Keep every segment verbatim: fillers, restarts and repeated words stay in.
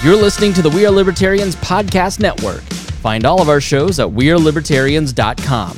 You're listening to the We Are Libertarians Podcast Network. Find all of our shows at we are libertarians dot com.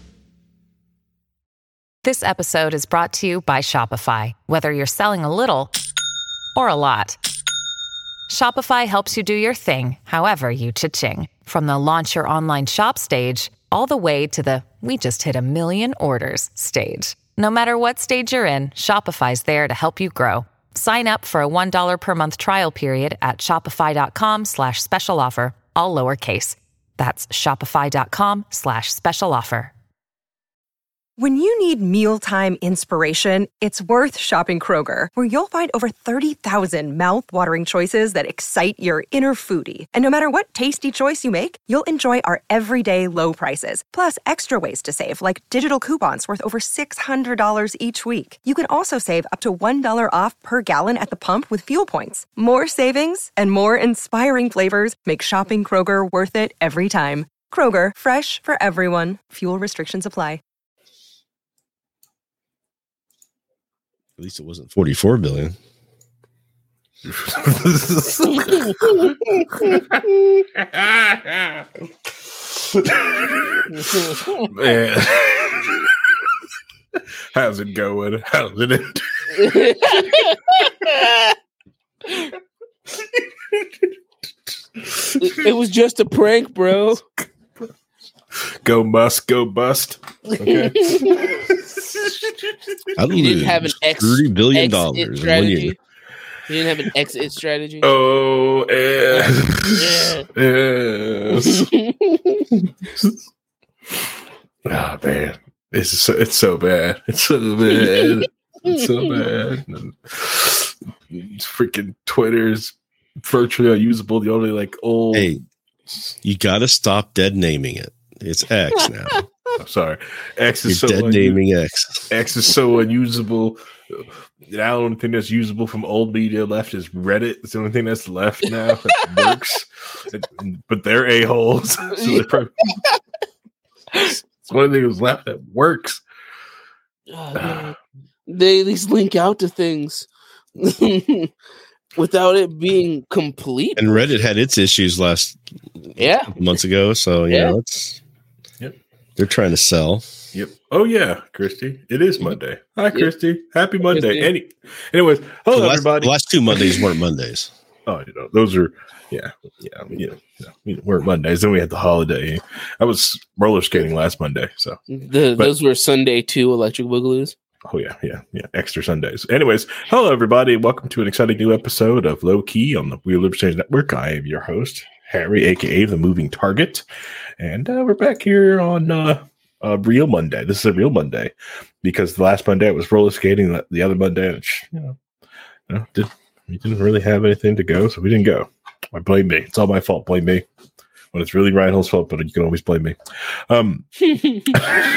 This episode is brought to you by Shopify. Whether you're selling a little or a lot, Shopify helps you do your thing, however you cha-ching. From the launch your online shop stage, all the way to the we just hit a million orders stage. No matter what stage you're in, Shopify's there to help you grow. Sign up for a one dollar per month trial period at shopify.com slash special offer, all lowercase. That's shopify.com slash special offer. When you need mealtime inspiration, it's worth shopping Kroger, where you'll find over thirty thousand mouth-watering choices that excite your inner foodie. And no matter what tasty choice you make, you'll enjoy our everyday low prices, plus extra ways to save, like digital coupons worth over six hundred dollars each week. You can also save up to one dollar off per gallon at the pump with fuel points. More savings and more inspiring flavors make shopping Kroger worth it every time. Kroger, fresh for everyone. Fuel restrictions apply. At least it wasn't forty-four billion. Man. How's it going? How's it end? It was just a prank, bro. Go must, go bust. Okay. I You didn't have an ex thirty billion exit dollars in one strategy. year. You didn't have an exit strategy. Oh, yes. yes. Oh, man. It's so, it's so bad. It's so bad. It's so bad. It's freaking Twitter's virtually unusable. The only like old. Hey, you got to stop dead naming it. It's X now. I'm sorry. X is You're so dead unusable. naming X. X is so unusable. The only thing that's usable from old media left is Reddit. It's the only thing that's left now that works. But they're a-holes. So they're probably, it's one of the things left that works. Oh, they at least link out to things without it being complete. And Reddit had its issues last Yeah. months ago. So, you Yeah. know, it's, Yep. they're trying to sell. Yep. Oh, yeah, Christy. It is Monday. Hi, Christy. Happy Monday. Christy. Any, anyways, hello, the, last, everybody. the last two Mondays weren't Mondays. Oh, you know, those are, yeah, yeah, I mean, you know, you know, you know, we're Mondays. Then we had the holiday. I was roller skating last Monday. So, The, But- those were Sunday two Electric Boogaloos. oh, yeah, yeah, yeah, extra Sundays. Anyways, hello, everybody. Welcome to an exciting new episode of Low Key on the We Are Libertarians Network. I am your host, Harry, a k a. The Moving Target. And uh, we're back here on uh, a real Monday. This is a real Monday because the last Monday I was roller skating. The, the other Monday, you know, you know did, we didn't really have anything to go, so we didn't go. I blame me. It's all my fault. Blame me. When it's really Reinhold's fault, but you can always blame me. Um, it's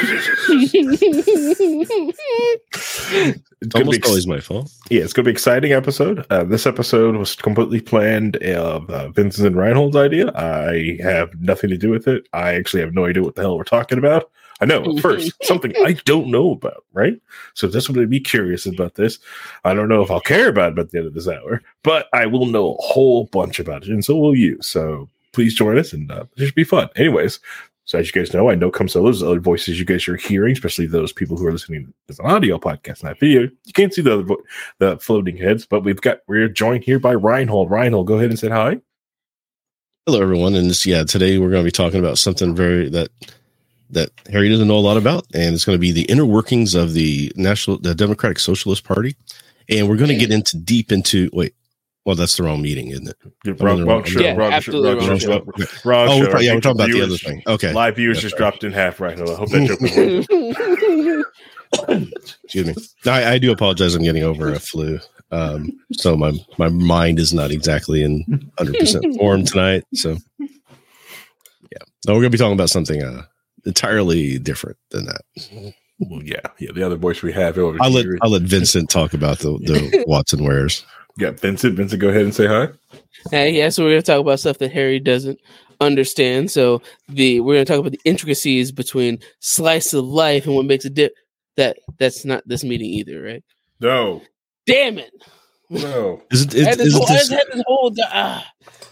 gonna Almost be ex- always my fault. yeah, it's going to be an exciting episode. Uh, this episode was completely planned of uh, Vincent and Reinhold's idea. I have nothing to do with it. I actually have no idea what the hell we're talking about. I know at first something I don't know about, right? So that's what I'd be curious about this. I don't know if I'll care about it at the end of this hour, but I will know a whole bunch about it, and so will you. So please join us, and uh, it should be fun. Anyways, so as you guys know, I know Come Solos, other voices you guys are hearing, especially those people who are listening to an audio podcast, not video. You can't see the other vo- the floating heads, but we've got we're joined here by Reinhold. Reinhold, go ahead and say hi. Hello, everyone. And this, yeah, today we're going to be talking about something very that that Harry doesn't know a lot about, and it's going to be the inner workings of the National, the Democratic Socialist Party, and we're going to get into deep into. Wait, well, that's the wrong meeting, isn't it? Wrong, wrong show. Yeah, wrong absolutely show. wrong Wrong show. show. Wrong Oh, show. we're, pro- yeah, we're talking about the Viewers- other thing. Okay, Live viewers That's just right. dropped in half, Reinhold. I hope that joke was working. Excuse me. No, I, I do apologize. I'm getting over a flu, um, so my my mind is not exactly in one hundred percent form tonight. So, yeah, no, we're going to be talking about something uh, entirely different than that. Well, yeah, yeah. The other voice we have over I'll let here. I'll let Vincent talk about the, the Watson wares. Yeah, Vincent. Vincent, go ahead and say hi. Hey, yeah, so we're going to talk about stuff that Harry doesn't understand. So the we're going to talk about the intricacies between slice of life and what makes it dip. That that's not this meeting either, right? No, Damn it! no. Is it? I had Is, this is whole, it I this, just had this whole. Ah.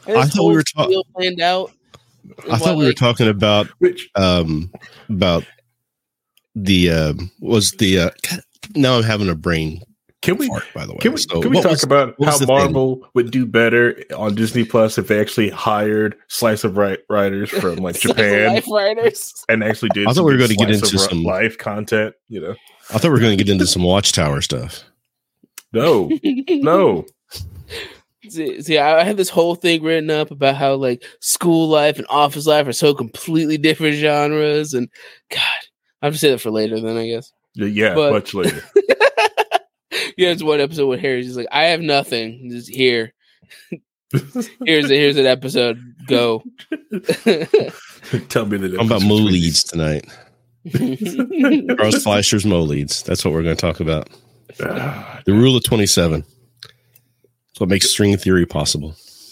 I thought we were talking planned out. I thought we like, were talking about which um about the uh, was the uh, now I'm having a brain. Can we, fart, by the way, can we, so can we talk was, about how Marvel thing? would do better on Disney Plus if they actually hired slice of right writers from like Japan life writers and actually did? I thought we were going to get into some live content. You know, I thought we were going to get into some Watchtower stuff. No, no. See, see, I had this whole thing written up about how like school life and office life are so completely different genres, and God, I have to say that for later. Then I guess. Yeah, but, much later. Yeah, it's one episode with Harry's just like, I have nothing. Just here. here's a, here's an episode. Go. Tell me the I'm about Mo Leads tonight. Charles Fleischer's Mo Leads. That's what we're going to talk about. Uh, the rule of twenty-seven. That's what makes string theory possible.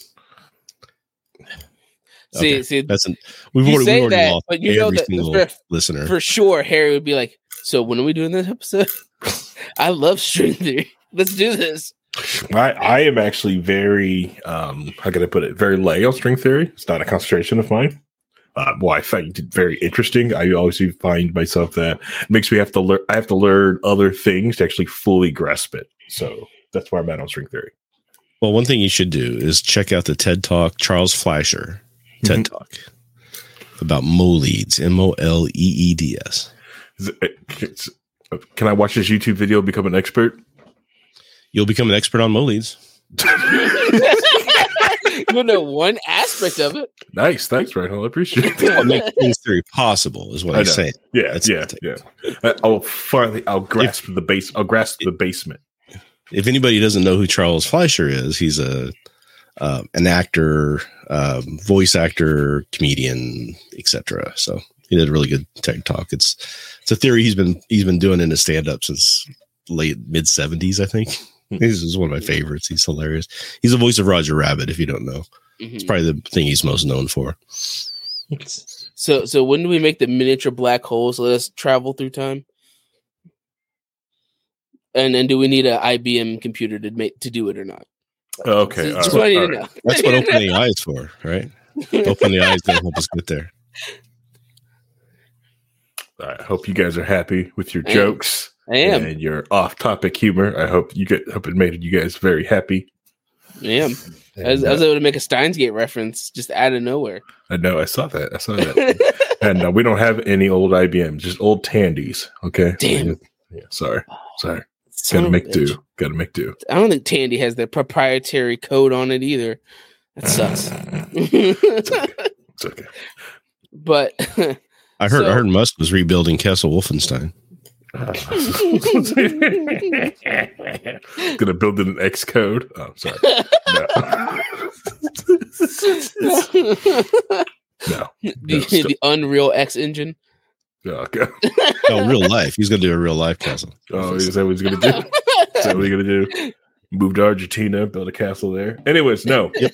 See, okay. see, that's an, we've already, we've already that, lost but you know every that single for, listener. For sure, Harry would be like, so when are we doing this episode? I love string theory. Let's do this. I, I am actually very, um, how can I put it? Very lay on string theory. It's not a concentration of mine. Uh, well, I find it very interesting. I always find myself that it makes me have to learn. I have to learn other things to actually fully grasp it. So that's where I'm at on string theory. Well, one thing you should do is check out the TED Talk, Charles Fleischer TED mm-hmm. Talk about Mo Leads, M O L E E D S. Can I watch this YouTube video and become an expert? You'll become an expert on Mo Leads. You'll know one aspect of it. Nice. Thanks, Reinhold. I appreciate it. I'll make things theory possible is what I'm saying. Yeah, That's yeah, yeah. I'll finally, I'll grasp if, the base. I'll grasp the basement. If anybody doesn't know who Charles Fleischer is, he's a uh, an actor, um, voice actor, comedian, et cetera. So he did a really good TED Talk. It's it's a theory he's been he's been doing in his stand up since late mid seventies, I think. This is one of my favorites. He's hilarious. He's the voice of Roger Rabbit. If you don't know, mm-hmm. It's probably the thing he's most known for. So, so when do we make the miniature black holes let us travel through time? And then, do we need an I B M computer to make to do it or not? Okay, so, that's what I need to know. That's what OpenAI is for, right? OpenAI is going to help us get there. I hope you guys are happy with your I jokes. Am. I am, and your off-topic humor. I hope you get. Hope it made you guys very happy. I am. And, I, was, uh, I was able to make a Steins Gate reference just out of nowhere. I know. I saw that. I saw that. And uh, we don't have any old I B Ms, just old Tandys. Okay. Damn. Yeah. Sorry. Sorry. Gotta make do. Gotta make do. I don't think Tandy has their proprietary code on it either. That sucks. It's okay. It's okay. But I heard. So, I heard Musk was rebuilding Castle Wolfenstein. Gonna build in an X code. Oh, sorry. No. No. The, no, the Unreal X engine. Oh, okay. Oh, real life. He's gonna do a real life castle. Oh, is that what he's gonna do? Is that what he's gonna do? Move to Argentina, build a castle there. Anyways, no. Yep.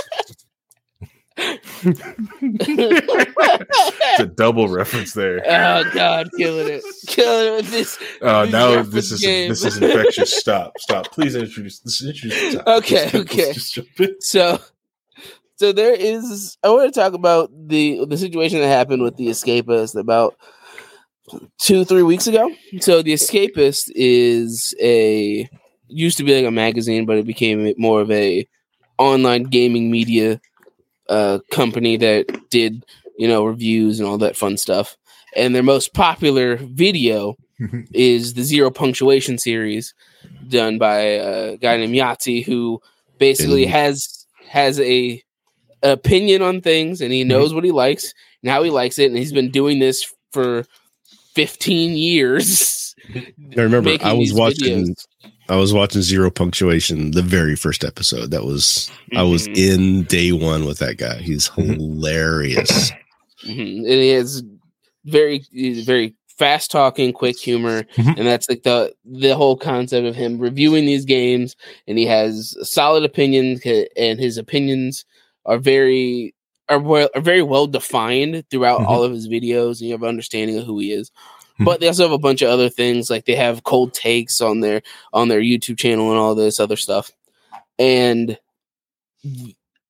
It's a double reference there. Oh God, killing it, killing it with this. Oh, uh, now this is game. This is infectious. Stop, stop. Please introduce. This is introduce. Stop. Okay, let's, okay. Let's just jump in. So, so there is. I want to talk about the the situation that happened with the Escapist about two, three weeks ago. So, the Escapist is a used to be like a magazine, but it became more of a online gaming media uh, company that did, you know, reviews and all that fun stuff. And their most popular video is the Zero Punctuation series done by a guy named Yahtzee, who basically mm. has has a opinion on things, and he knows mm-hmm. what he likes and how he likes it. And he's been doing this for fifteen years. I remember I was watching videos. I was watching Zero Punctuation, the very first episode. That was mm-hmm. I was in day one with that guy. He's hilarious. Mm-hmm. And he has very, very fast talking, quick humor, mm-hmm. and that's like the the whole concept of him reviewing these games. And he has solid opinions, and his opinions are very are well are very well defined throughout mm-hmm. all of his videos, and you have an understanding of who he is. Mm-hmm. But they also have a bunch of other things, like they have cold takes on their on their YouTube channel and all this other stuff. And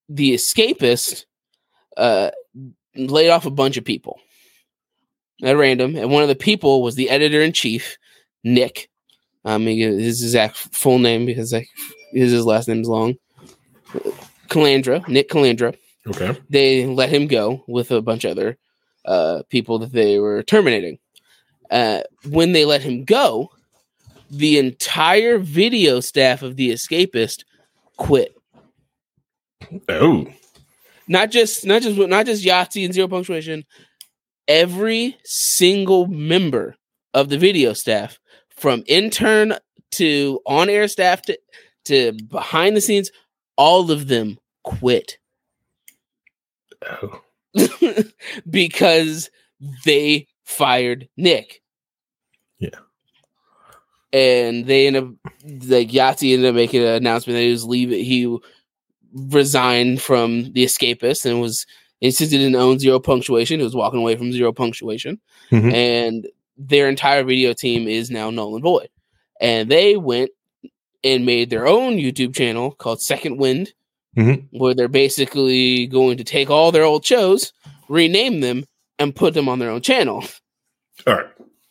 the Escapist uh, laid off a bunch of people at random, and one of the people was the editor in chief, Nick. Um, his exact full name because like his, his last name's long. Calandra, Nick Calandra. Okay. They let him go with a bunch of other uh, people that they were terminating. Uh, when they let him go, the entire video staff of the Escapist quit. Oh, not just not just not just Yahtzee and Zero Punctuation. Every single member of the video staff, from intern to on-air staff to, to behind the scenes, all of them quit. Oh. Because they fired Nick. Yeah. And they ended up, like, Yahtzee ended up making an announcement that he was leaving. He resigned from the Escapist and was insisted in own Zero Punctuation. He was walking away from Zero Punctuation. Mm-hmm. And their entire video team is now null and void. And they went and made their own YouTube channel called Second Wind, mm-hmm. where they're basically going to take all their old shows, rename them, and put them on their own channel. All right.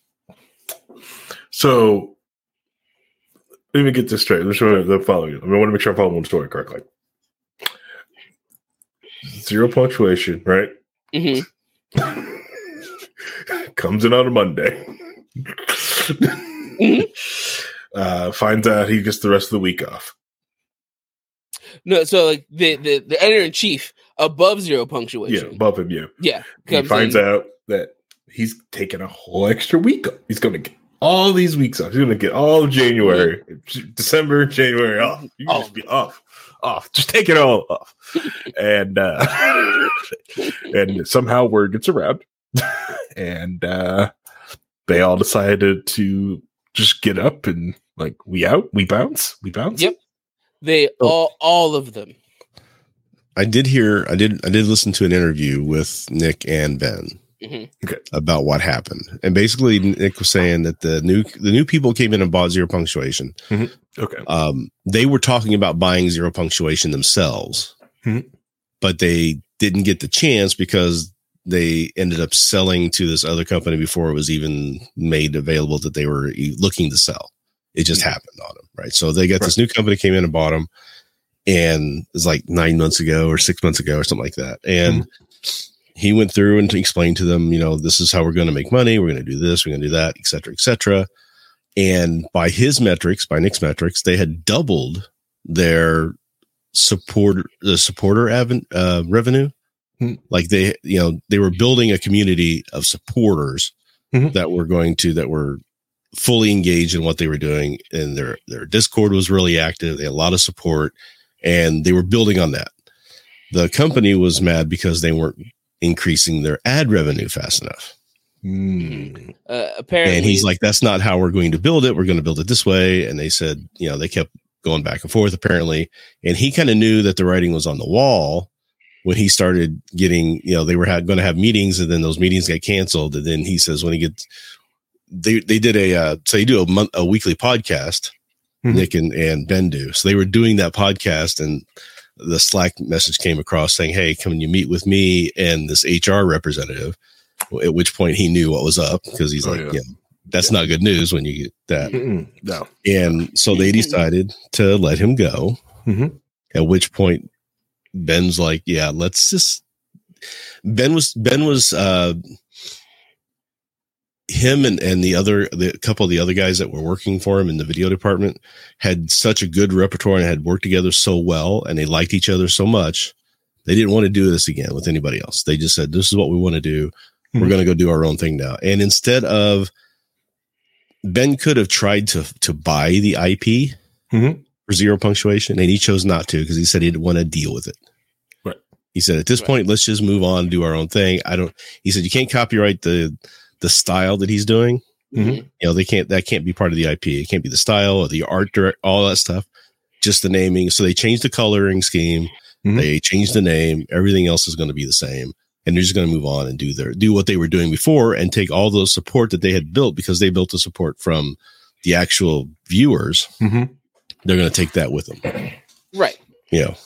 So let me get this straight. Let's show the following. I, mean, I want to make sure I follow one story correctly. Zero Punctuation, right? Mm-hmm. Comes in on a Monday. mm-hmm. uh, finds out he gets the rest of the week off. No, so like the, the, the editor in chief above Zero Punctuation. Yeah, above him, yeah. Yeah. He finds in. out that he's taking a whole extra week off. He's going to get all these weeks off. He's going to get all of January, mm-hmm. December, January off. You can oh. just be off. Off. Just take it all off. and uh, and somehow word gets around. and uh, they all decided to just get up and like, we out, we bounce, we bounce. Yep. They oh. all, all of them. I did hear, I did, I did listen to an interview with Nick and Ben mm-hmm. okay. about what happened. And basically Nick was saying that the new, the new people came in and bought Zero Punctuation. Mm-hmm. Okay. Um, they were talking about buying Zero Punctuation themselves, mm-hmm. but they didn't get the chance because they ended up selling to this other company before it was even made available that they were looking to sell. It just mm-hmm. happened on them, right? So they got right. this new company came in and bought them, and it was like nine months ago or six months ago or something like that. And mm-hmm. he went through and explained to them, you know, this is how we're going to make money. We're going to do this. We're going to do that, et cetera, et cetera. And by his metrics, by Nick's metrics, they had doubled their support, the supporter av- uh, revenue. Mm-hmm. Like they, you know, they were building a community of supporters mm-hmm. that were going to, that were fully engaged in what they were doing. And their, their Discord was really active. They had a lot of support and they were building on that. The company was mad because they weren't increasing their ad revenue fast enough. Mm. Uh, apparently, and he's like, that's not how we're going to build it. We're going to build it this way. And they said, you know, they kept going back and forth apparently. And he kind of knew that the writing was on the wall when he started getting, you know, they were had, going to have meetings and then those meetings got canceled. And then he says, when he gets, they, they did a, uh, so you do a month, a weekly podcast, mm-hmm. Nick and, and Ben do. So they were doing that podcast and the Slack message came across saying, hey, come you meet with me and this H R representative. At which point he knew what was up because he's oh, like, yeah. yeah, that's yeah. not good news when you get that. Mm-mm, no. And so they decided to let him go. Mm-hmm. At which point Ben's like, yeah, let's just, Ben was, Ben was, uh, him and, and the other, the couple of the other guys that were working for him in the video department had such a good repertoire and had worked together so well. And they liked each other so much. They didn't want to do this again with anybody else. They just said, this is what we want to do. We're going to go do our own thing now. And instead of, Ben could have tried to to buy the I P mm-hmm. for Zero Punctuation, and he chose not to because he said he didn't want to deal with it. Right. He said, at this right. point, let's just move on and do our own thing. I don't, he said, you can't copyright the the style that he's doing. Mm-hmm. You know, they can't, that can't be part of the I P. It can't be the style or the art, direct, all that stuff, just the naming. So they changed the coloring scheme. Mm-hmm. They changed the name. Everything else is going to be the same. And they're just going to move on and do their, do what they were doing before and take all those support that they had built because they built the support from the actual viewers. Mm-hmm. They're going to take that with them. Right. You know,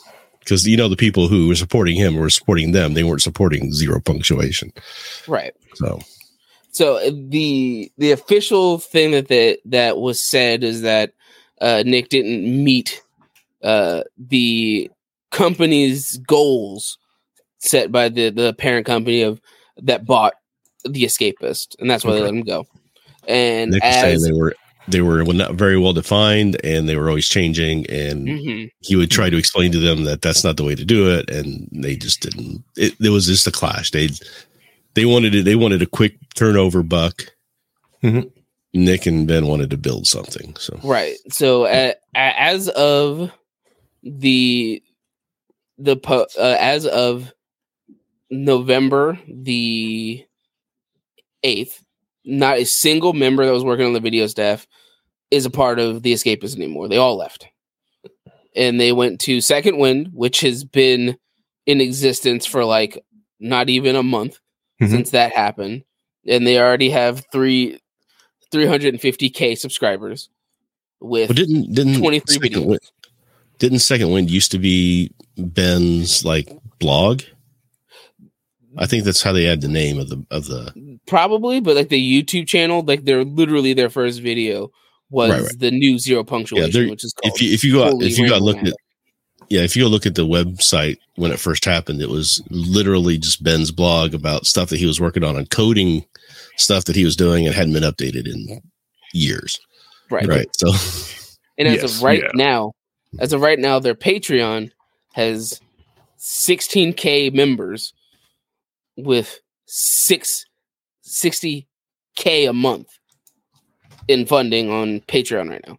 because you know the people who were supporting him were supporting them. They weren't supporting Zero Punctuation, right? So, so the the official thing that that, that was said is that uh, Nick didn't meet uh, the company's goals set by the the parent company of that bought The Escapist, and that's why okay. they let him go. And Nick as, was saying they were they were not very well defined, and they were always changing. And mm-hmm. he would try to explain to them that that's not the way to do it, and they just didn't. It, it was just a clash. They they wanted it. They wanted a quick turnover buck. Mm-hmm. Nick and Ben wanted to build something. So right. So uh, as of the the uh, as of November the eighth, not a single member that was working on the video staff is a part of The Escapists anymore. They all left. And they went to Second Wind, which has been in existence for like not even a month mm-hmm. since that happened. And they already have three three hundred fifty K subscribers with well, didn't, didn't twenty-three Second videos. Wind, didn't Second Wind used to be Ben's like blog? I think that's how they had the name of the of the probably, but like the YouTube channel, like they're literally their first video was right, right. the new Zero Punctuation, yeah, which is called if you if you go if you got look at yeah if you go look at the website when it first happened, it was literally just Ben's blog about stuff that he was working on and coding stuff that he was doing and hadn't been updated in years. Right, right. So, and as yes, of right yeah. now, as of right now, their Patreon has sixteen K members with six sixty K a month in funding on Patreon right now.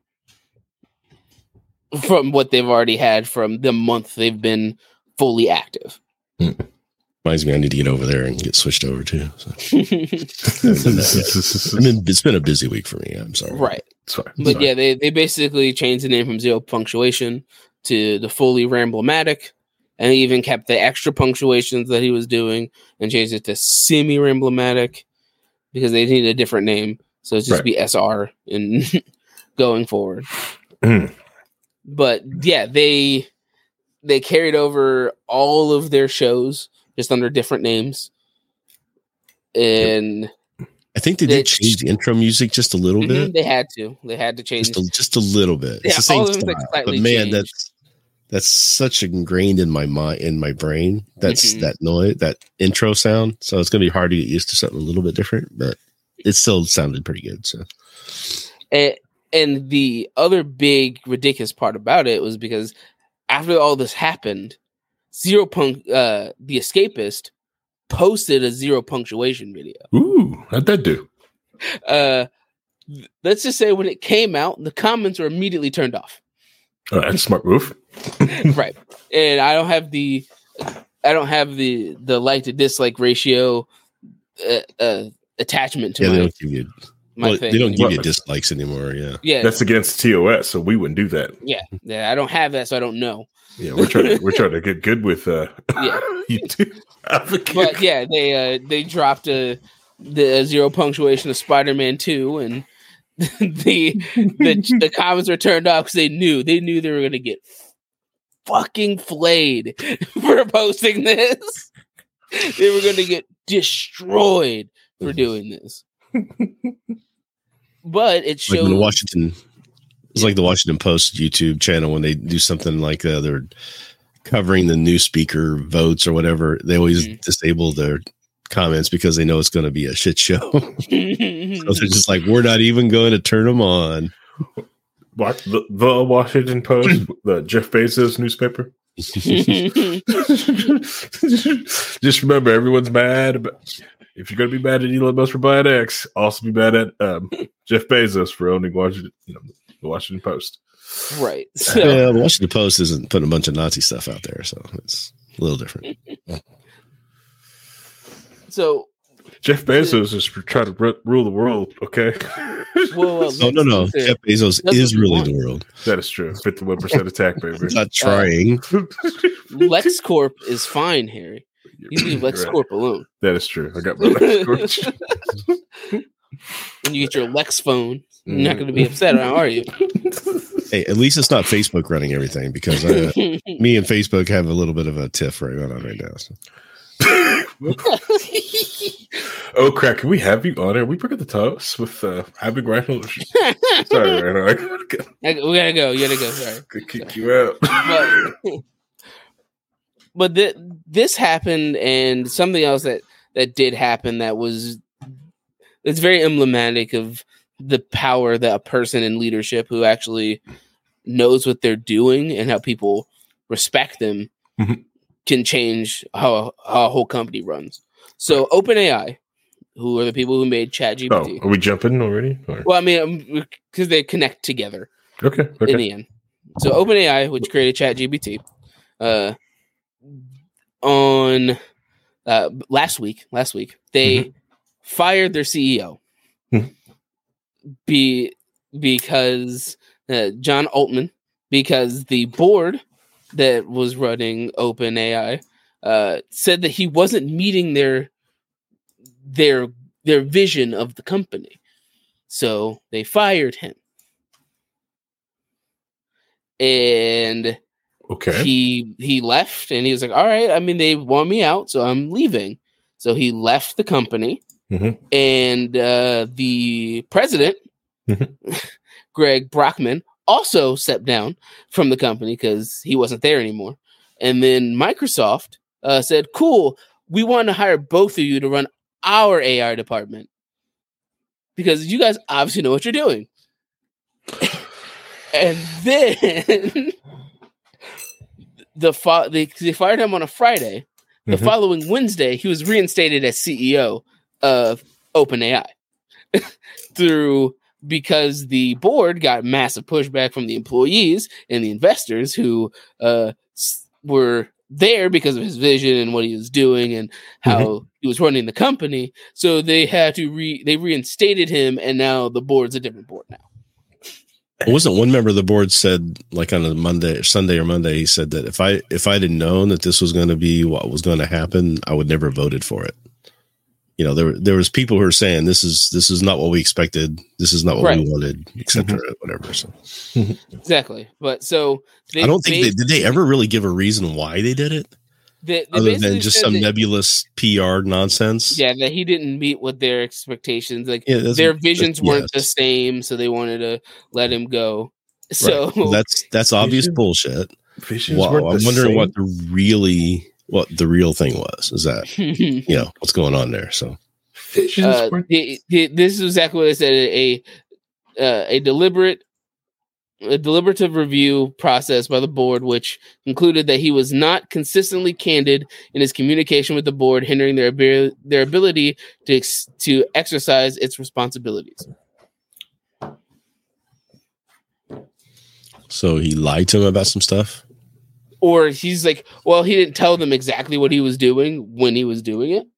From what they've already had from the month they've been fully active. Hmm. Reminds me I need to get over there and get switched over too. So. I mean, it's been a busy week for me. I'm sorry. Right. Sorry. But sorry. yeah, they, they basically changed the name from Zero Punctuation to the fully Ramblematic. And they even kept the extra punctuations that he was doing and changed it to semi-Ramblematic because they needed a different name. So it's just right. be S R in going forward. Mm. But yeah, they they carried over all of their shows just under different names. And I think they did change the intro music just a little mm-hmm, bit. They had to. They had to change just a, just a little bit. Yeah, it's the same all of style, like but man, changed. that's that's such ingrained in my mind, in my brain. That's mm-hmm. that noise, that intro sound. So it's going to be hard to get used to something a little bit different, but it still sounded pretty good. So, and, and the other big ridiculous part about it was because after all this happened, Zero Punk, uh, The Escapist, posted a Zero Punctuation video. Ooh, how'd that do? Uh, let's just say when it came out, the comments were immediately turned off. Oh, that's a smart move. Right. And I don't have the I don't have the the like to dislike ratio uh, uh, attachment to yeah, my, they don't give you, my well, thing. they don't give What? you dislikes anymore. Yeah. Yeah. That's against T O S, so we wouldn't do that. Yeah. Yeah. I don't have that, so I don't know. Yeah, we're trying to we're trying to get good with uh yeah. YouTube. But yeah, they uh they dropped a the Zero Punctuation of Spider-Man two, and the the the comments were turned off because they knew they knew they were gonna get fucking flayed for posting this. They were gonna get destroyed for doing this. But it showed like the Washington. It's yeah. like the Washington Post YouTube channel when they do something like uh, they're covering the new speaker votes or whatever. They always mm-hmm. disable their comments because they know it's going to be a shit show. So they're just like, we're not even going to turn them on. What, the, the Washington Post, the Jeff Bezos newspaper. Just remember, everyone's mad. About, if you're going to be mad at Elon Musk for buying X, also be mad at um, Jeff Bezos for owning Washington, you know, the Washington Post. Right. So, yeah, the Washington Post isn't putting a bunch of Nazi stuff out there, so it's a little different. So Jeff Bezos is trying to r- rule the world, okay? Well, uh, oh, no, no. Jeff Bezos is ruling the world. That is true. fifty-one percent attack, baby. He's not trying. Uh, LexCorp is fine, Harry. You leave LexCorp right. alone. That is true. I got my LexCorp. When you get your Lex phone, you're not going to be upset, are you? Hey, at least it's not Facebook running everything, because uh, me and Facebook have a little bit of a tiff right on right now. So. Oh crap! Can we have you on it? We forgot the toast with uh, having Rhino. Sorry, Rhino. I gotta go. We gotta go. You gotta go. Sorry, Could kick you out. but but th- this happened, and something else that that did happen that was it's very emblematic of the power that a person in leadership who actually knows what they're doing and how people respect them Mhm. can change how, how a whole company runs. So OpenAI, who are the people who made ChatGPT. Oh, are we jumping already? Or- Well, I mean, because they connect together Okay. Okay. in the end. So OpenAI, which created ChatGPT, uh, on uh, last week, last week they Mhm. fired their C E O Mhm. be because uh, John Altman, because the board that was running OpenAI uh, said that he wasn't meeting their their their vision of the company, so they fired him. And Okay. he he left, and he was like, all right, I mean, they want me out, so I'm leaving. So he left the company. Mhm. And uh, the president, Mhm. Greg Brockman, also stepped down from the company because he wasn't there anymore. And then Microsoft uh, said, cool, we want to hire both of you to run our A I department because you guys obviously know what you're doing. And then the fo- they, they fired him on a Friday. The Mhm. following Wednesday, he was reinstated as C E O of OpenAI through because the board got massive pushback from the employees and the investors who uh, s- were there because of his vision and what he was doing and how Mhm. he was running the company. So they had to re they reinstated him, and now the board's a different board now. Wasn't one member of the board said, like on a Monday or Sunday or Monday, he said that if I if I'd have known that this was going to be what was going to happen, I would never have voted for it. You know, there there was people who were saying this is this is not what we expected, this is not what Right. we wanted, et cetera, whatever. So Exactly. But so they I don't think they bas- did they ever really give a reason why they did it, they, they other basically than just said some that- nebulous P R nonsense. yeah, that he didn't meet with their expectations. Like Yeah, that's- their visions that's- weren't the yes. same, so they wanted to let him go. So Well, that's that's obvious Vision- bullshit. Visions Wow, weren't I'm the wondering same? what the really what the real thing was. Is that you know what's going on there? So Visions uh, weren't. the, the, this is exactly what I said. A uh, a deliberate a deliberative review process by the board, which concluded that he was not consistently candid in his communication with the board, hindering their abi- their ability to ex- to exercise its responsibilities. so he lied to him about some stuff. Or he's like, well, he didn't tell them exactly what he was doing when he was doing it.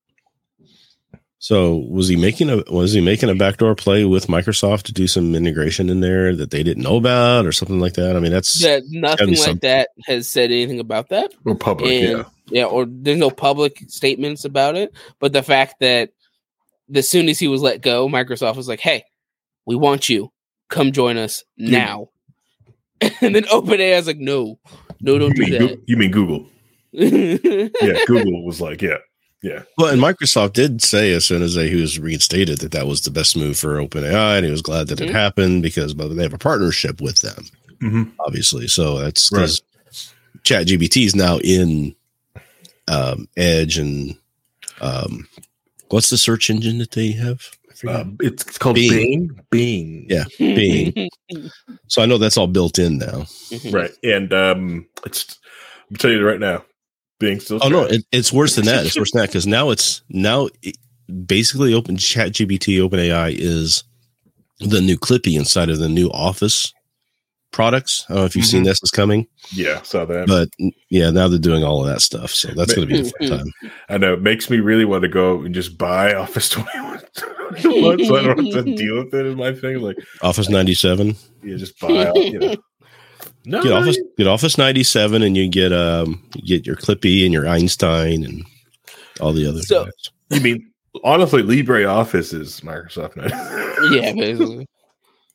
So was he making a was he making a backdoor play with Microsoft to do some integration in there that they didn't know about or something like that? I mean, that's That nothing like something. that has said anything about that. Or public, And- yeah. Yeah, or there's no public statements about it. But the fact that as soon as he was let go, Microsoft was like, hey, we want you. Come join us now. And then OpenAI is like, no, no, don't you, do mean, Goo- you mean Google? that. Yeah, Google was like, yeah, yeah. well, and Microsoft did say as soon as they, he was reinstated that that was the best move for OpenAI, and he was glad that Mhm. it happened because but they have a partnership with them, Mm-hmm. obviously. So that's Right. because ChatGPT is now in um, Edge and um, what's the search engine that they have? I forget. Um, it's, it's called Bing. Bing. Bing. Yeah. Bing. So I know that's all built in now. Mhm. Right. And um, it's, I'm telling you right now, Bing still. Oh no, trash. it, it's worse than that. It's worse than that because now it's now it, basically Open ChatGPT OpenAI is the new Clippy inside of the new Office products. I don't know if you've seen Mhm. this is coming, Yeah, saw that. but yeah, now they're doing all of that stuff. So that's going to be a fun time. I know it makes me really want to go and just buy Office twenty-one so I don't have to deal with it in my thing. Like, Office ninety-seven. you just buy, you know. No, Get no, Office, get Office ninety-seven, and you get um, you get your Clippy and your Einstein and all the other So- guys. you mean honestly, LibreOffice is Microsoft now. Yeah, basically.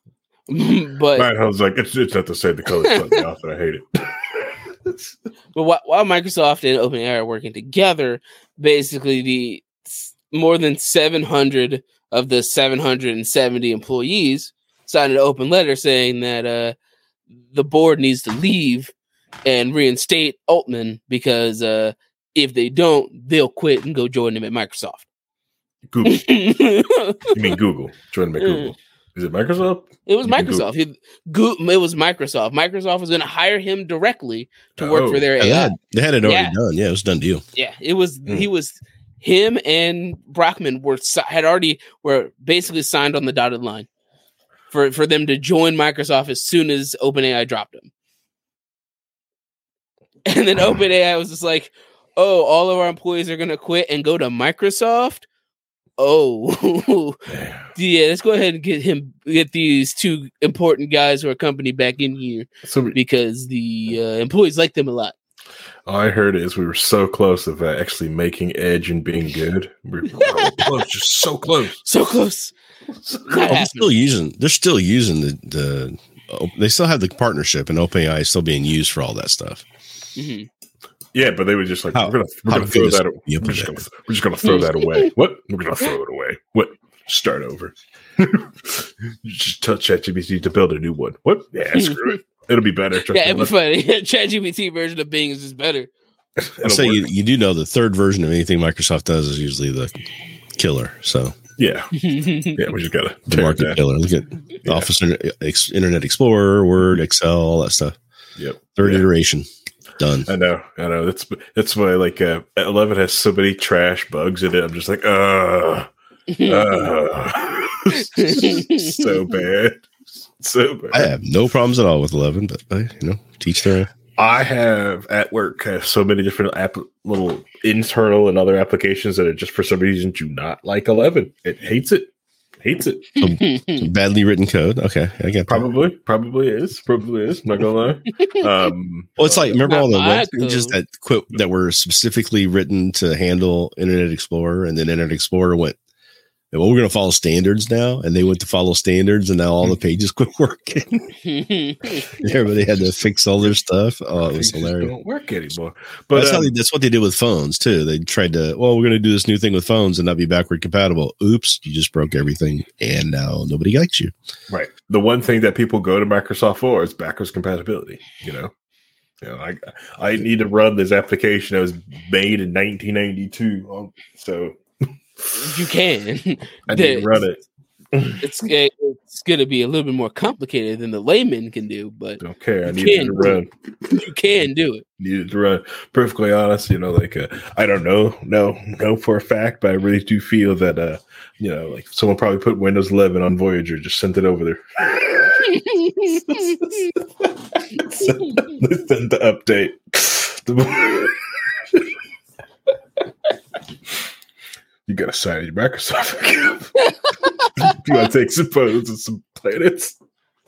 But I was like, it's, it's not to say the colors put me off, and I hate it. But while, while Microsoft and OpenAI are working together, basically the more than seven hundred of the seven hundred seventy employees signed an open letter saying that uh, the board needs to leave and reinstate Altman because uh, if they don't, they'll quit and go join them at Microsoft. Google. You mean Google? Join them at Google. Is it Microsoft? It was Microsoft. He, Go, it was Microsoft. Microsoft was going to hire him directly to work Oh. for their Yeah, A I. they had, they had it already Yeah. done. Yeah, it was a done deal. Yeah, it was. Mm. He was. Him and Brockman were si- had already were basically signed on the dotted line for for them to join Microsoft as soon as OpenAI dropped him. And then OpenAI was just like, "Oh, all of our employees are going to quit and go to Microsoft." Oh, yeah. Let's go ahead and get him, get these two important guys who are company back in here So we, because the uh, employees like them a lot. all I heard is we were so close of uh, actually making Edge and being good. We were so close, just so close. So close. Not Oh, they're happening. still using. They're still using the the. oh, They still have the partnership, and OpenAI is still being used for all that stuff. Mhm. Yeah, but they were just like, How- we're gonna we're how gonna throw good is that. the We're just, implement? gonna, we're just gonna throw that away. What? We're gonna throw it away. What? Start over. Just tell ChatGPT to build a new one. What? Yeah, screw it. It'll be better. Trust Yeah, me. it'd be funny. ChatGPT version of Bing is just better. It'll I'll say work. you, you do know the third version of anything Microsoft does is usually the killer. So Yeah, yeah. We just gotta the tear it market down. killer. Look at Yeah. Office, Inter- Ex- Internet Explorer, Word, Excel, all that stuff. Yep. Third Yeah. iteration, done. I know, I know. That's that's why like uh, eleven has so many trash bugs in it. I'm just like, uh, uh. so bad, so bad. I have no problems at all with eleven, but uh, you know, teach their own. I have at work have so many different app, little internal and other applications that are just for some reason do not like eleven. It hates it, hates it. Some badly written code. Okay, I get that. Probably, probably is, probably is. I'm not gonna lie. Um, Well, it's like remember Not all the my web pages code. that quit that were specifically written to handle Internet Explorer, and then Internet Explorer went, well, we're going to follow standards now, and they went to follow standards, and now all the pages quit working. Everybody had to fix all their stuff. Oh, it was things hilarious. don't work anymore. But But that's how um, they, that's what they did with phones too. They tried to, well, we're going to do this new thing with phones and not be backward compatible. Oops, you just broke everything, and now nobody likes you. right, the one thing that people go to Microsoft for is backwards compatibility. You know, you know, I I need to run this application that was made in nineteen ninety-two, so You can. I need to run it. It's it's going to be a little bit more complicated than the layman can do, but Don't care. I You need it can to do run. you can do it. Needed to run. Perfectly honest, you know, like uh, I don't know, no, no for a fact, but I really do feel that uh, you know, like someone probably put Windows eleven on Voyager, just sent it over there. send, send the update. You gotta sign your Microsoft account. You gotta take some photos of some planets.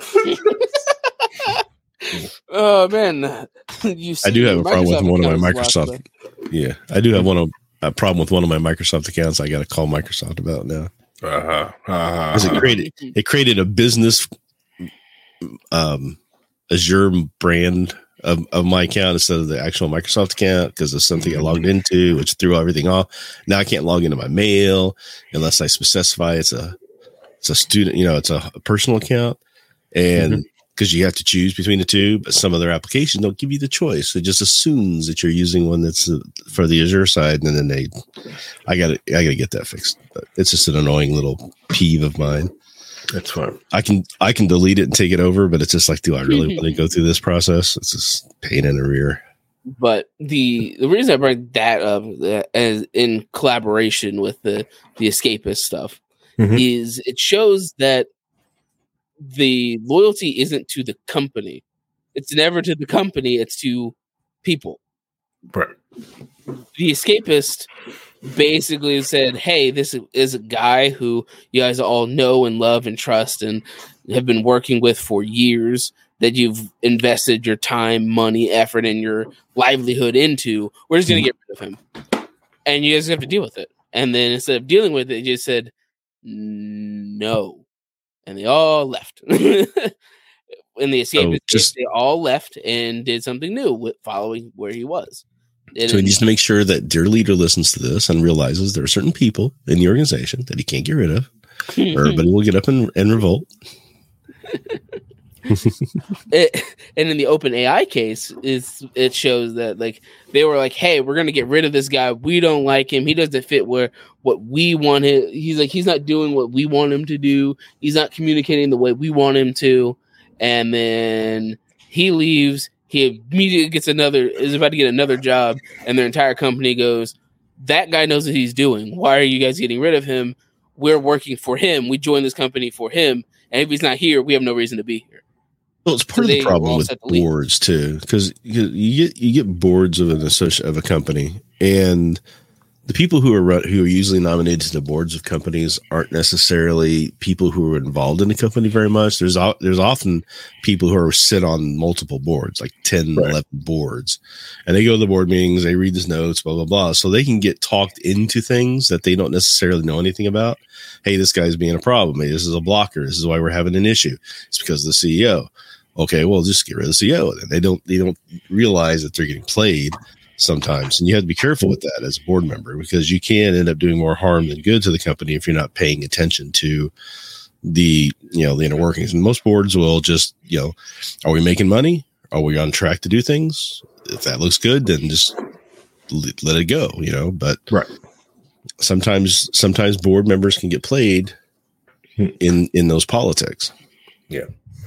Oh man, you I do have a problem with Microsoft one of my accounts locked Microsoft. up. Yeah, I do have one of a problem with one of my Microsoft accounts. I got to call Microsoft about now. Uh-huh. Uh-huh. Because it created it created a business um Azure brand of, of my account instead of the actual Microsoft account because of something I logged into, which threw everything off. Now I can't log into my mail unless I specify it's a it's a student, you know, it's a, a personal account, and because you have to choose between the two, but some of their applications don't give you the choice. It just assumes that you're using one that's uh, for the Azure side, and then they, I got to I got to get that fixed. But it's just an annoying little peeve of mine. That's fine. I can I can delete it and take it over, but it's just like, do I really want to go through this process? It's just pain in the rear. But the the reason I bring that up uh, as in collaboration with the the escapist stuff Mhm. is it shows that the loyalty isn't to the company. It's never to the company. It's to people. Right. The escapist basically said, hey, this is a guy who you guys all know and love and trust and have been working with for years, that you've invested your time, money, effort, and your livelihood into. We're just going to get rid of him. And you guys have to deal with it. And then instead of dealing with it, you just said, no. and they all left. In the escape, So just- they all left and did something new with following where he was. And So he needs to make sure that dear leader listens to this and realizes there are certain people in the organization that he can't get rid of. Everybody will get up and, and revolt. it, and in the OpenAI case, is it shows that like they were like, "Hey, we're gonna get rid of this guy. We don't like him. He doesn't fit where what we want him. He's like he's not doing what we want him to do. He's not communicating the way we want him to." And then he leaves. He immediately gets another, is about to get another job, and their entire company goes, "That guy knows what he's doing. Why are you guys getting rid of him? We're working for him. We joined this company for him. And if he's not here, we have no reason to be here." Well, it's part So of the they problem all with set to leave. boards too, because you, you get you get boards of an associ- of a company, and the people who are run, who are usually nominated to the boards of companies aren't necessarily people who are involved in the company very much. There's o- there's often people who are sit on multiple boards, like ten, Right. eleven boards, and they go to the board meetings, they read the notes, blah blah blah, so they can get talked into things that they don't necessarily know anything about. Hey, this guy's being a problem. Hey, this is a blocker. This is why we're having an issue. It's because of the C E O. Okay, well, just get rid of the C E O. Then they don't they don't realize that they're getting played sometimes, and you have to be careful with that as a board member, because you can end up doing more harm than good to the company if you're not paying attention to the you know the inner workings. And most boards will just you know, are we making money? Are we on track to do things? If that looks good, then just let, let it go. You know, but Right. sometimes sometimes board members can get played in in those politics. Yeah.